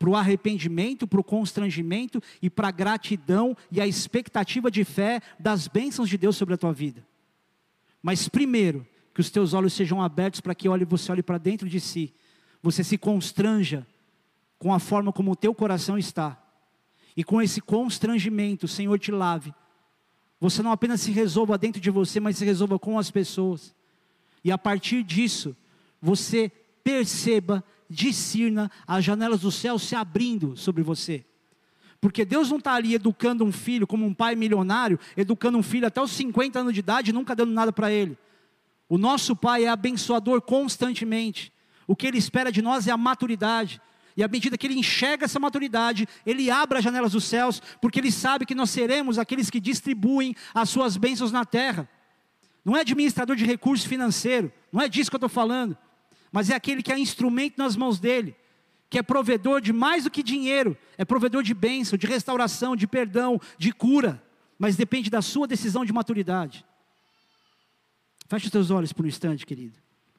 para o arrependimento, para o constrangimento e para a gratidão e a expectativa de fé das bênçãos de Deus sobre a tua vida. Mas primeiro, que os teus olhos sejam abertos para que você olhe para dentro de si, você se constranja com a forma como o teu coração está, e com esse constrangimento o Senhor te lave. Você não apenas se resolva dentro de você, mas se resolva com as pessoas, e a partir disso, você perceba, discirna as janelas do céu se abrindo sobre você. Porque Deus não está ali educando um filho como um pai milionário, educando um filho até os 50 anos de idade e nunca dando nada para ele. O nosso Pai é abençoador constantemente. O que Ele espera de nós é a maturidade. E à medida que Ele enxerga essa maturidade, Ele abre as janelas dos céus, porque Ele sabe que nós seremos aqueles que distribuem as suas bênçãos na terra. Não é administrador de recurso financeiro, não é disso que eu estou falando. Mas é aquele que é instrumento nas mãos dEle, que é provedor de mais do que dinheiro, é provedor de bênção, de restauração, de perdão, de cura. Mas depende da sua decisão de maturidade. Feche os teus olhos por um instante, querido.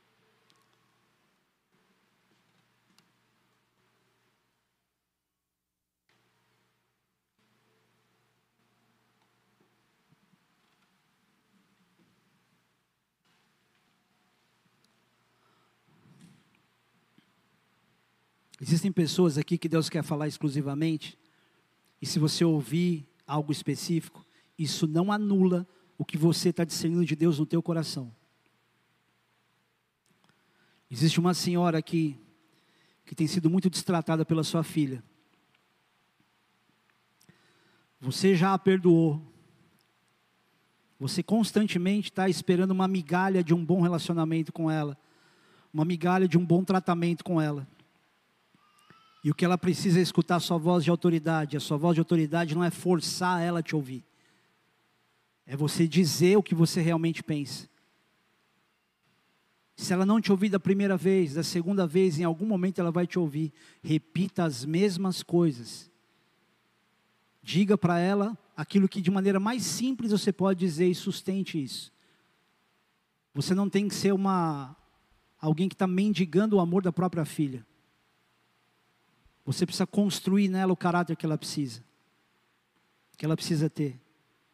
Existem pessoas aqui que Deus quer falar exclusivamente, e se você ouvir algo específico, isso não anula o que você está discernindo de Deus no teu coração. Existe uma senhora aqui, que tem sido muito destratada pela sua filha. Você já a perdoou. Você constantemente está esperando uma migalha de um bom relacionamento com ela, uma migalha de um bom tratamento com ela. E o que ela precisa é escutar a sua voz de autoridade. A sua voz de autoridade não é forçar ela a te ouvir. É você dizer o que você realmente pensa. Se ela não te ouvir da primeira vez, da segunda vez, em algum momento ela vai te ouvir. Repita as mesmas coisas. Diga para ela aquilo que de maneira mais simples você pode dizer e sustente isso. Você não tem que ser alguém que está mendigando o amor da própria filha. Você precisa construir nela o caráter que ela precisa ter.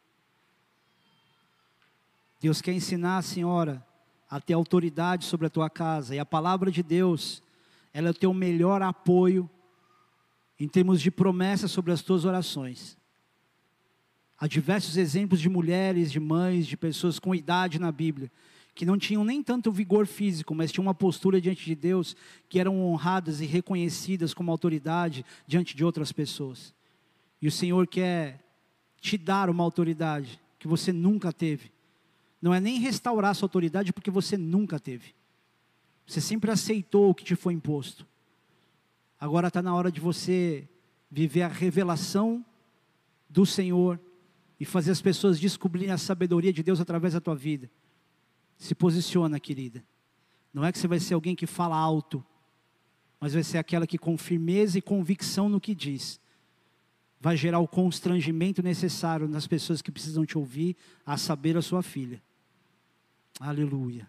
Deus quer ensinar a senhora a ter autoridade sobre a tua casa, e a palavra de Deus, ela é o teu melhor apoio em termos de promessa sobre as tuas orações. Há diversos exemplos de mulheres, de mães, de pessoas com idade na Bíblia, que não tinham nem tanto vigor físico, mas tinham uma postura diante de Deus, que eram honradas e reconhecidas como autoridade diante de outras pessoas. E o Senhor quer te dar uma autoridade que você nunca teve. Não é nem restaurar sua autoridade, porque você nunca teve. Você sempre aceitou o que te foi imposto. Agora está na hora de você viver a revelação do Senhor e fazer as pessoas descobrirem a sabedoria de Deus através da tua vida. Se posiciona, querida. Não é que você vai ser alguém que fala alto, mas vai ser aquela que com firmeza e convicção no que diz, vai gerar o constrangimento necessário nas pessoas que precisam te ouvir, a saber, a sua filha. Aleluia.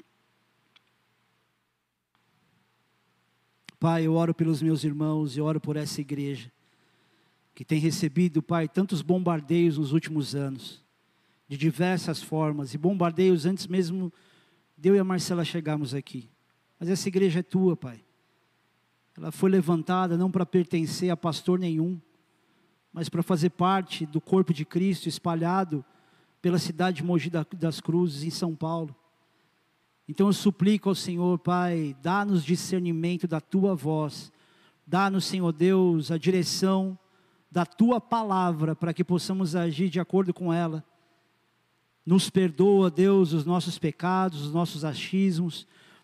Pai, eu oro pelos meus irmãos, eu oro por essa igreja, que tem recebido, Pai, tantos bombardeios nos últimos anos, de diversas formas, e bombardeios antes mesmo de eu e a Marcela chegarmos aqui. Mas essa igreja é tua, Pai. Ela foi levantada não para pertencer a pastor nenhum, mas para fazer parte do corpo de Cristo espalhado pela cidade de Mogi das Cruzes, em São Paulo. Então eu suplico ao Senhor, Pai, dá-nos discernimento da tua voz, dá-nos, Senhor Deus, a direção da tua palavra, para que possamos agir de acordo com ela. Nos perdoa, Deus, os nossos pecados, os nossos achismos,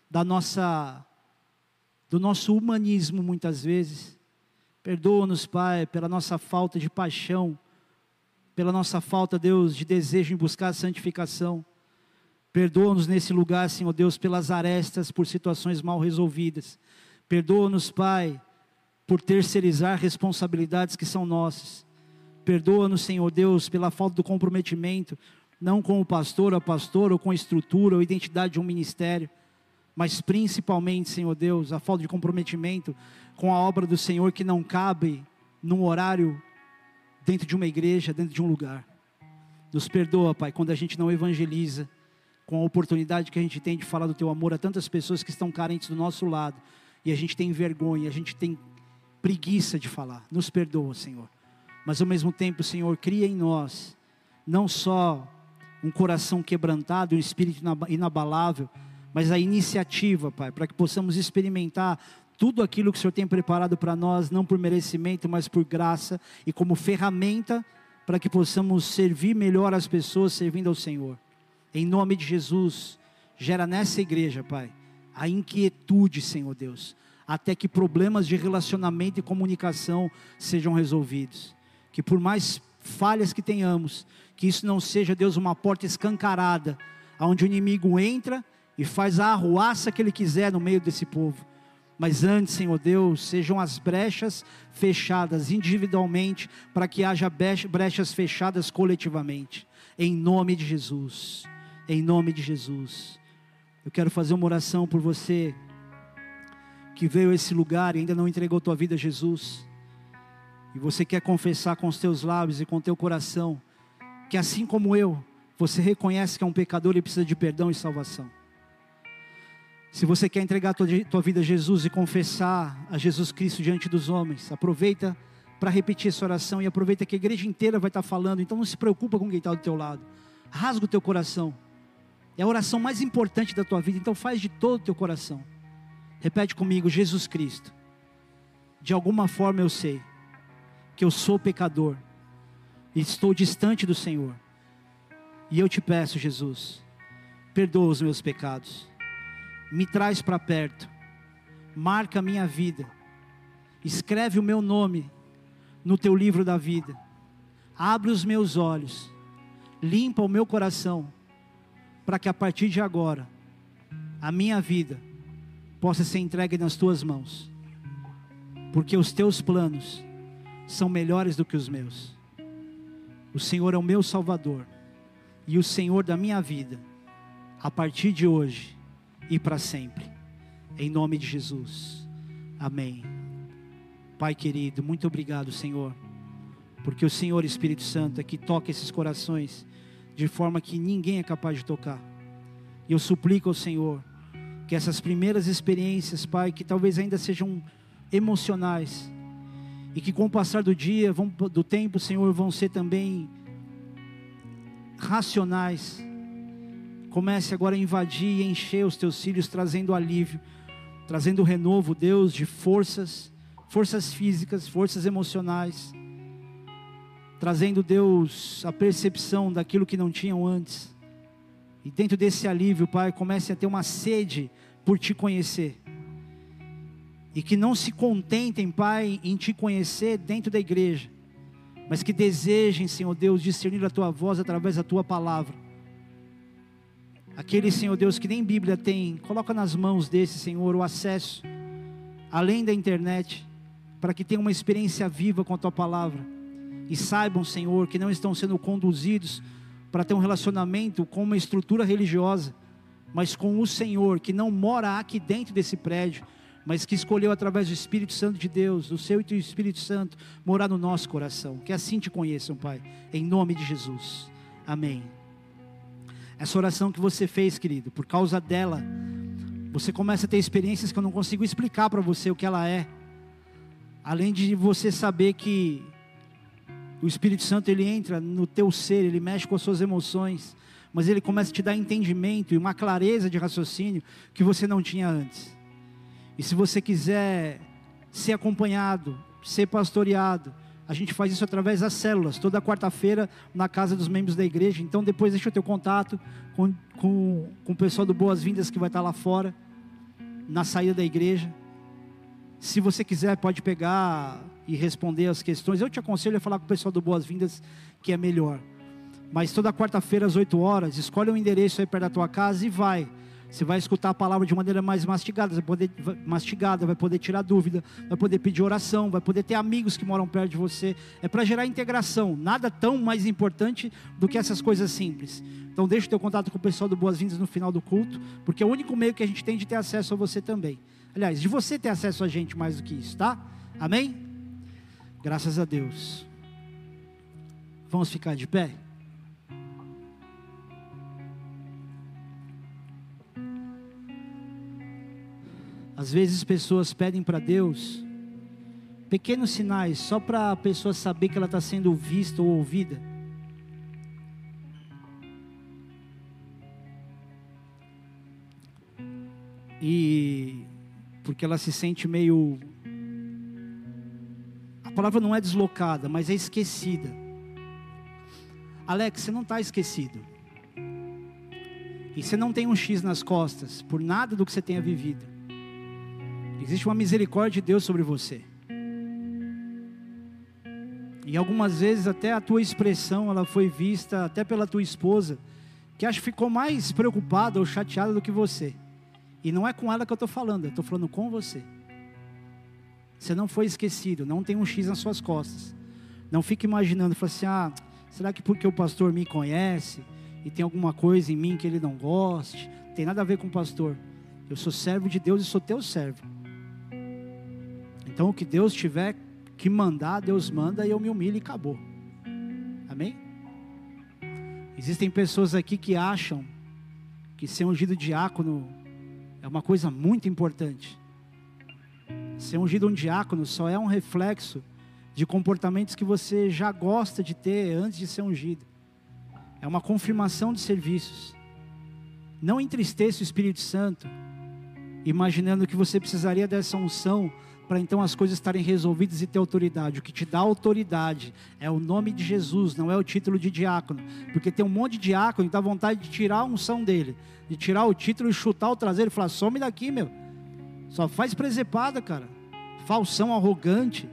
do nosso humanismo muitas vezes. Perdoa-nos, Pai, pela nossa falta de paixão, pela nossa falta, Deus, de desejo em buscar a santificação. Perdoa-nos nesse lugar, Senhor Deus, pelas arestas, por situações mal resolvidas. Perdoa-nos, Pai, por terceirizar responsabilidades que são nossas. Perdoa-nos, Senhor Deus, pela falta do comprometimento, não com o pastor, a pastora, ou com a estrutura, ou a identidade de um ministério, mas principalmente, Senhor Deus, a falta de comprometimento com a obra do Senhor, que não cabe num horário dentro de uma igreja, dentro de um lugar. Nos perdoa, Pai, quando a gente não evangeliza, com a oportunidade que a gente tem de falar do Teu amor a tantas pessoas que estão carentes do nosso lado, e a gente tem vergonha, a gente tem preguiça de falar. Nos perdoa, Senhor, mas ao mesmo tempo, Senhor, cria em nós, não só um coração quebrantado, um espírito inabalável, mas a iniciativa, Pai, para que possamos experimentar tudo aquilo que o Senhor tem preparado para nós, não por merecimento, mas por graça, e como ferramenta, para que possamos servir melhor as pessoas, servindo ao Senhor. Em nome de Jesus, gera nessa igreja, Pai, a inquietude, Senhor Deus, até que problemas de relacionamento e comunicação sejam resolvidos. Que por mais falhas que tenhamos, que isso não seja, Deus, uma porta escancarada, onde o inimigo entra e faz a arruaça que ele quiser no meio desse povo. Mas antes, Senhor Deus, sejam as brechas fechadas individualmente, para que haja brechas fechadas coletivamente. Em nome de Jesus. Em nome de Jesus. Eu quero fazer uma oração por você que veio a esse lugar e ainda não entregou tua vida a Jesus. E você quer confessar com os teus lábios e com o teu coração que, assim como eu, você reconhece que é um pecador e precisa de perdão e salvação. Se você quer entregar tua vida a Jesus e confessar a Jesus Cristo diante dos homens, aproveita para repetir essa oração, e aproveita que a igreja inteira vai estar falando. Então não se preocupa com quem está do teu lado, rasga o teu coração, é a oração mais importante da tua vida, então faz de todo o teu coração. Repete comigo: Jesus Cristo, de alguma forma eu sei que eu sou pecador e estou distante do Senhor, e eu te peço, Jesus, perdoa os meus pecados, me traz para perto, marca a minha vida, escreve o meu nome no teu livro da vida, abre os meus olhos, limpa o meu coração, para que a partir de agora, a minha vida possa ser entregue nas tuas mãos, porque os teus planos são melhores do que os meus. O Senhor é o meu Salvador, e o Senhor da minha vida, a partir de hoje e para sempre, em nome de Jesus, amém. Pai querido, muito obrigado, Senhor, porque o Senhor, Espírito Santo, é que toca esses corações de forma que ninguém é capaz de tocar. E eu suplico ao Senhor que essas primeiras experiências, Pai, que talvez ainda sejam emocionais, e que com o passar do dia, do tempo, Senhor, vão ser também racionais, comece agora a invadir e encher os teus filhos, trazendo alívio, trazendo renovo, Deus, de forças físicas, forças emocionais, trazendo, Deus, a percepção daquilo que não tinham antes. E dentro desse alívio, Pai, comece a ter uma sede por te conhecer, e que não se contentem, Pai, em te conhecer dentro da igreja, mas que desejem, Senhor Deus, discernir a tua voz através da tua palavra. Aquele, Senhor Deus, que nem Bíblia tem, coloca nas mãos desse, Senhor, o acesso, além da internet, para que tenham uma experiência viva com a tua palavra, e saibam, Senhor, que não estão sendo conduzidos para ter um relacionamento com uma estrutura religiosa, mas com o Senhor, que não mora aqui dentro desse prédio, mas que escolheu através do Espírito Santo de Deus, do seu e do Espírito Santo, morar no nosso coração. Que assim te conheçam, Pai, em nome de Jesus, amém. Essa oração que você fez, querido, por causa dela, você começa a ter experiências que eu não consigo explicar para você o que ela é. Além de você saber que o Espírito Santo, ele entra no teu ser, ele mexe com as suas emoções, mas ele começa a te dar entendimento e uma clareza de raciocínio que você não tinha antes. E se você quiser ser acompanhado, ser pastoreado, a gente faz isso através das células, toda quarta-feira na casa dos membros da igreja. Então depois deixa o teu contato com o pessoal do Boas-Vindas, que vai estar lá fora, na saída da igreja. Se você quiser, pode pegar e responder as questões. Eu te aconselho a falar com o pessoal do Boas-Vindas, que é melhor. Mas toda quarta-feira às 8 horas, escolhe um endereço aí perto da tua casa e vai. Você vai escutar a palavra de maneira mais mastigada, vai poder tirar dúvida, vai poder pedir oração, vai poder ter amigos que moram perto de você. É para gerar integração, nada tão mais importante do que essas coisas simples. Então deixa o teu contato com o pessoal do Boas-Vindas no final do culto, porque é o único meio que a gente tem de ter acesso a você também. Aliás, de você ter acesso a gente mais do que isso, tá? Amém? Graças a Deus. Vamos ficar de pé? Às vezes pessoas pedem para Deus pequenos sinais, só para a pessoa saber que ela está sendo vista ou ouvida. E porque ela se sente meio... A palavra não é deslocada, mas é esquecida. Alex, você não está esquecido. E você não tem um X nas costas por nada do que você tenha vivido. Existe uma misericórdia de Deus sobre você. E algumas vezes até a tua expressão, ela foi vista até pela tua esposa, que acho que ficou mais preocupada ou chateada do que você. E não é com ela que eu estou falando, eu estou falando com você. Você não foi esquecido, não tem um X nas suas costas. Não fique imaginando, fala assim, será que porque o pastor me conhece e tem alguma coisa em mim que ele não goste? Não tem nada a ver com o pastor. Eu sou servo de Deus e sou teu servo. Então o que Deus tiver que mandar, Deus manda, e eu me humilho e acabou. Amém? Existem pessoas aqui que acham que ser ungido diácono é uma coisa muito importante. Ser ungido um diácono só é um reflexo de comportamentos que você já gosta de ter antes de ser ungido. É uma confirmação de serviços. Não entristeça o Espírito Santo, imaginando que você precisaria dessa unção para então as coisas estarem resolvidas e ter autoridade. O que te dá autoridade é o nome de Jesus, não é o título de diácono. Porque tem um monte de diácono que dá vontade de tirar a unção dele, de tirar o título e chutar o traseiro e falar, some daqui, meu. Só faz presepada, cara. Falsão, arrogante.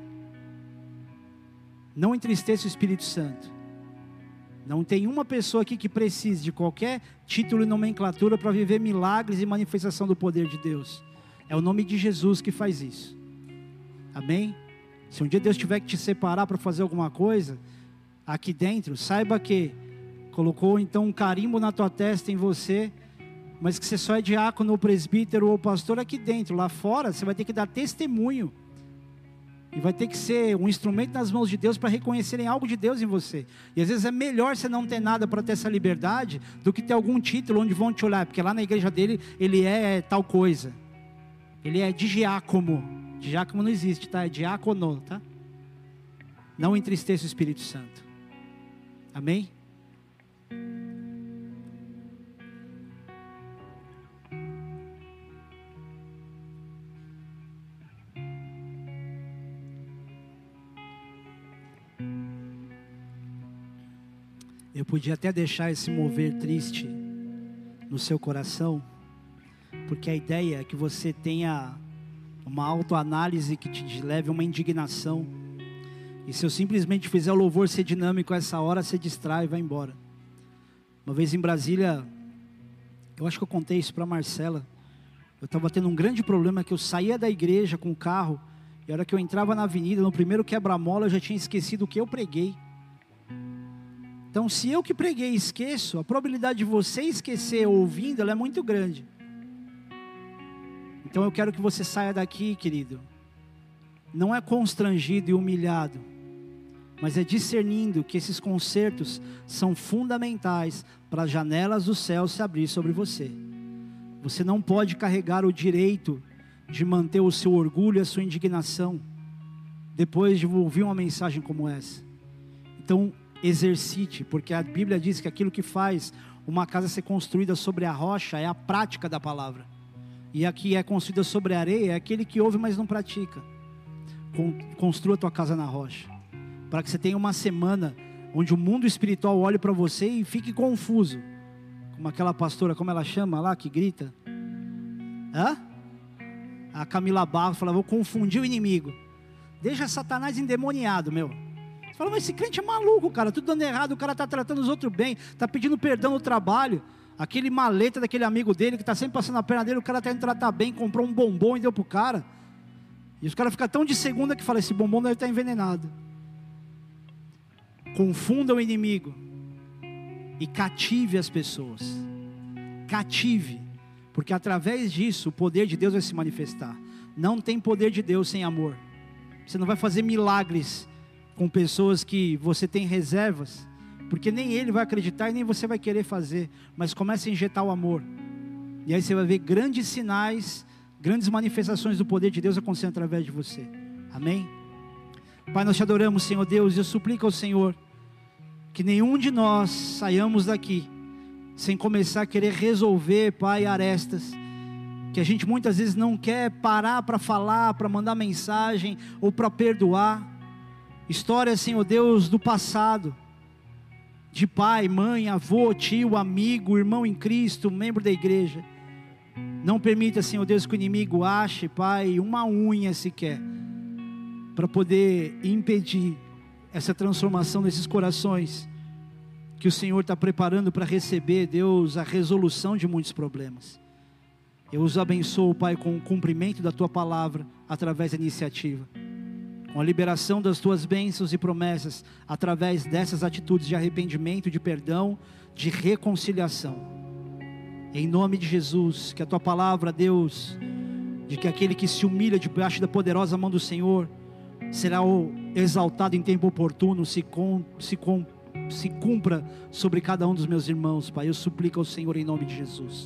Não entristeça o Espírito Santo. Não tem uma pessoa aqui que precise de qualquer título e nomenclatura para viver milagres e manifestação do poder de Deus. É o nome de Jesus que faz isso. Amém? Se um dia Deus tiver que te separar para fazer alguma coisa, aqui dentro, saiba que colocou então um carimbo na tua testa em você, mas que você só é diácono ou presbítero ou pastor aqui dentro. Lá fora você vai ter que dar testemunho. E vai ter que ser um instrumento nas mãos de Deus para reconhecerem algo de Deus em você. E às vezes é melhor você não ter nada para ter essa liberdade do que ter algum título onde vão te olhar. Porque lá na igreja dele, ele é tal coisa. Ele é diácono. Diácono não existe, tá? É diácono, tá? Não entristeça o Espírito Santo. Amém? Eu podia até deixar esse mover triste no seu coração, porque a ideia é que você tenha uma autoanálise que te leve a uma indignação. E se eu simplesmente fizer o louvor ser dinâmico a essa hora, você distrai e vai embora. Uma vez em Brasília, eu acho que eu contei isso para a Marcela. Eu estava tendo um grande problema, que eu saía da igreja com o carro, e a hora que eu entrava na avenida, no primeiro quebra-mola, eu já tinha esquecido o que eu preguei. Então, se eu que preguei esqueço, a probabilidade de você esquecer ouvindo, ela é muito grande. Então eu quero que você saia daqui, querido, não é constrangido e humilhado, mas é discernindo que esses concertos são fundamentais para as janelas do céu se abrir sobre você. Você não pode carregar o direito de manter o seu orgulho e a sua indignação depois de ouvir uma mensagem como essa. Então exercite, porque a Bíblia diz que aquilo que faz uma casa ser construída sobre a rocha é a prática da palavra. E a que é construída sobre a areia é aquele que ouve, mas não pratica. Construa a tua casa na rocha, para que você tenha uma semana onde o mundo espiritual olhe para você e fique confuso. Como aquela pastora, como ela chama lá, que grita? A Camila Barros fala, vou confundir o inimigo. Deixa Satanás endemoniado, meu. Você fala, mas esse crente é maluco, cara, tudo dando errado, o cara está tratando os outros bem, está pedindo perdão no trabalho. Aquele maleta daquele amigo dele, que está sempre passando a perna dele, o cara está indo tratar bem, comprou um bombom e deu para o cara. E os caras ficam tão de segunda que falam, esse bombom deve estar envenenado. Confunda o inimigo e cative as pessoas. Cative, porque através disso o poder de Deus vai se manifestar. Não tem poder de Deus sem amor. Você não vai fazer milagres com pessoas que você tem reservas, porque nem ele vai acreditar e nem você vai querer fazer. Mas comece a injetar o amor, e aí você vai ver grandes sinais, grandes manifestações do poder de Deus acontecendo através de você. Amém? Pai, nós te adoramos, Senhor Deus, e eu suplico ao Senhor que nenhum de nós saiamos daqui sem começar a querer resolver, Pai, arestas que a gente muitas vezes não quer parar para falar, para mandar mensagem ou para perdoar. Histórias, Senhor Deus, do passado, de pai, mãe, avô, tio, amigo, irmão em Cristo, membro da igreja. Não permita, Senhor Deus, que o inimigo ache, Pai, uma unha sequer para poder impedir essa transformação desses corações que o Senhor está preparando para receber, Deus, a resolução de muitos problemas. Eu os abençoo, Pai, com o cumprimento da Tua palavra através da iniciativa, com a liberação das Tuas bênçãos e promessas através dessas atitudes de arrependimento, de perdão, de reconciliação. Em nome de Jesus, que a Tua palavra, Deus, de que aquele que se humilha debaixo da poderosa mão do Senhor será exaltado em tempo oportuno, se cumpra sobre cada um dos meus irmãos, Pai. Eu suplico ao Senhor em nome de Jesus.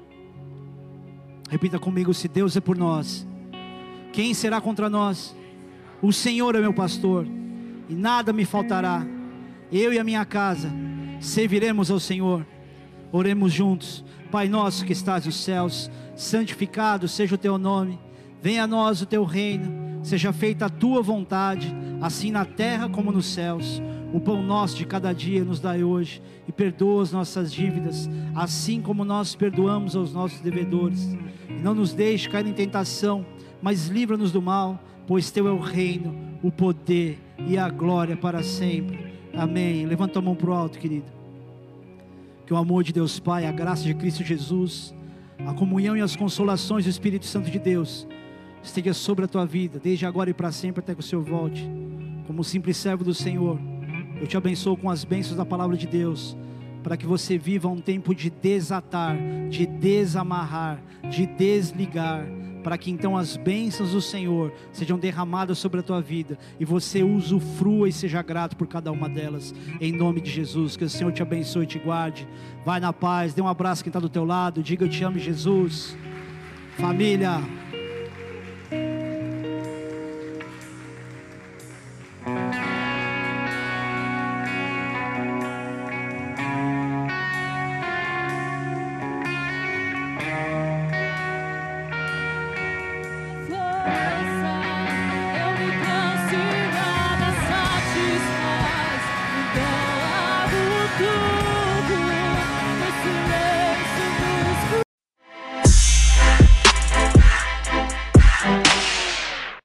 Repita comigo: se Deus é por nós, quem será contra nós? O Senhor é meu pastor, e nada me faltará. Eu e a minha casa serviremos ao Senhor. Oremos juntos. Pai nosso que estás nos céus, santificado seja o teu nome. Venha a nós o teu reino. Seja feita a tua vontade, assim na terra como nos céus. O pão nosso de cada dia nos dai hoje, e perdoa as nossas dívidas, assim como nós perdoamos aos nossos devedores. E não nos deixe cair em tentação, mas livra-nos do mal, pois teu é o reino, o poder e a glória para sempre. Amém. Levanta a mão para o alto, querido. Que o amor de Deus Pai, a graça de Cristo Jesus, a comunhão e as consolações do Espírito Santo de Deus esteja sobre a tua vida, desde agora e para sempre, até que o Senhor volte. Como simples servo do Senhor, eu te abençoo com as bênçãos da palavra de Deus, para que você viva um tempo de desatar, de desamarrar, de desligar, para que então as bênçãos do Senhor sejam derramadas sobre a tua vida, e você usufrua e seja grato por cada uma delas, em nome de Jesus. Que o Senhor te abençoe e te guarde. Vai na paz, dê um abraço a quem está do teu lado, diga: eu te amo, Jesus. Família.